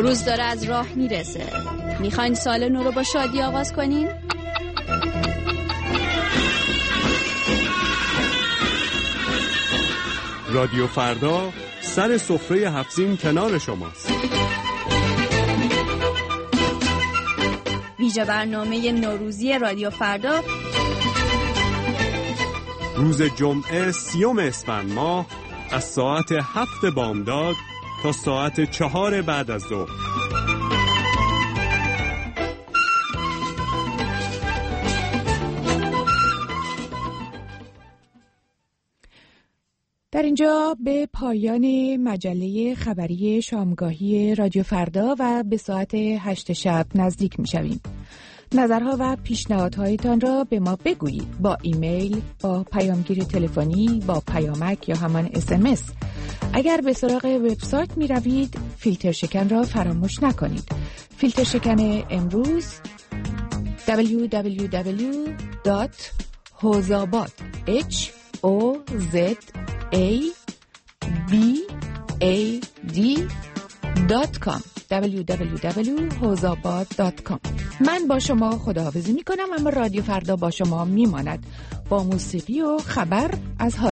روز داره از راه میرسه. میخواین سال نو رو با شادی آغاز کنین؟ رادیو فردا سر سفره هفت‌سین کنار شماست. ویژه برنامه نوروزی رادیو فردا روز جمعه سیوم اسفند ماه از ساعت هفت بامداد تا ساعت چهار بعد از ظهر. در اینجا به پایان مجله خبری شامگاهی رادیو فردا و به ساعت هشت شب نزدیک می شویم. نظرها و پیشنهادهایتان را به ما بگویید با ایمیل، با پیامگیر تلفنی، با پیامک یا همان اس ام اس. اگر به سراغ وبسایت می روید فیلتر شکن را فراموش نکنید. فیلتر شکن امروز دبلیو دبلیو دبلیو دات حوزاباد اچ او زد ای بی ای دی دات کام دبلیو دبلیو دبلیو دات حوزاباد دات کام. من با شما خداحافظی می کنم، اما رادیو فردا با شما می ماند با موسیقی و خبر از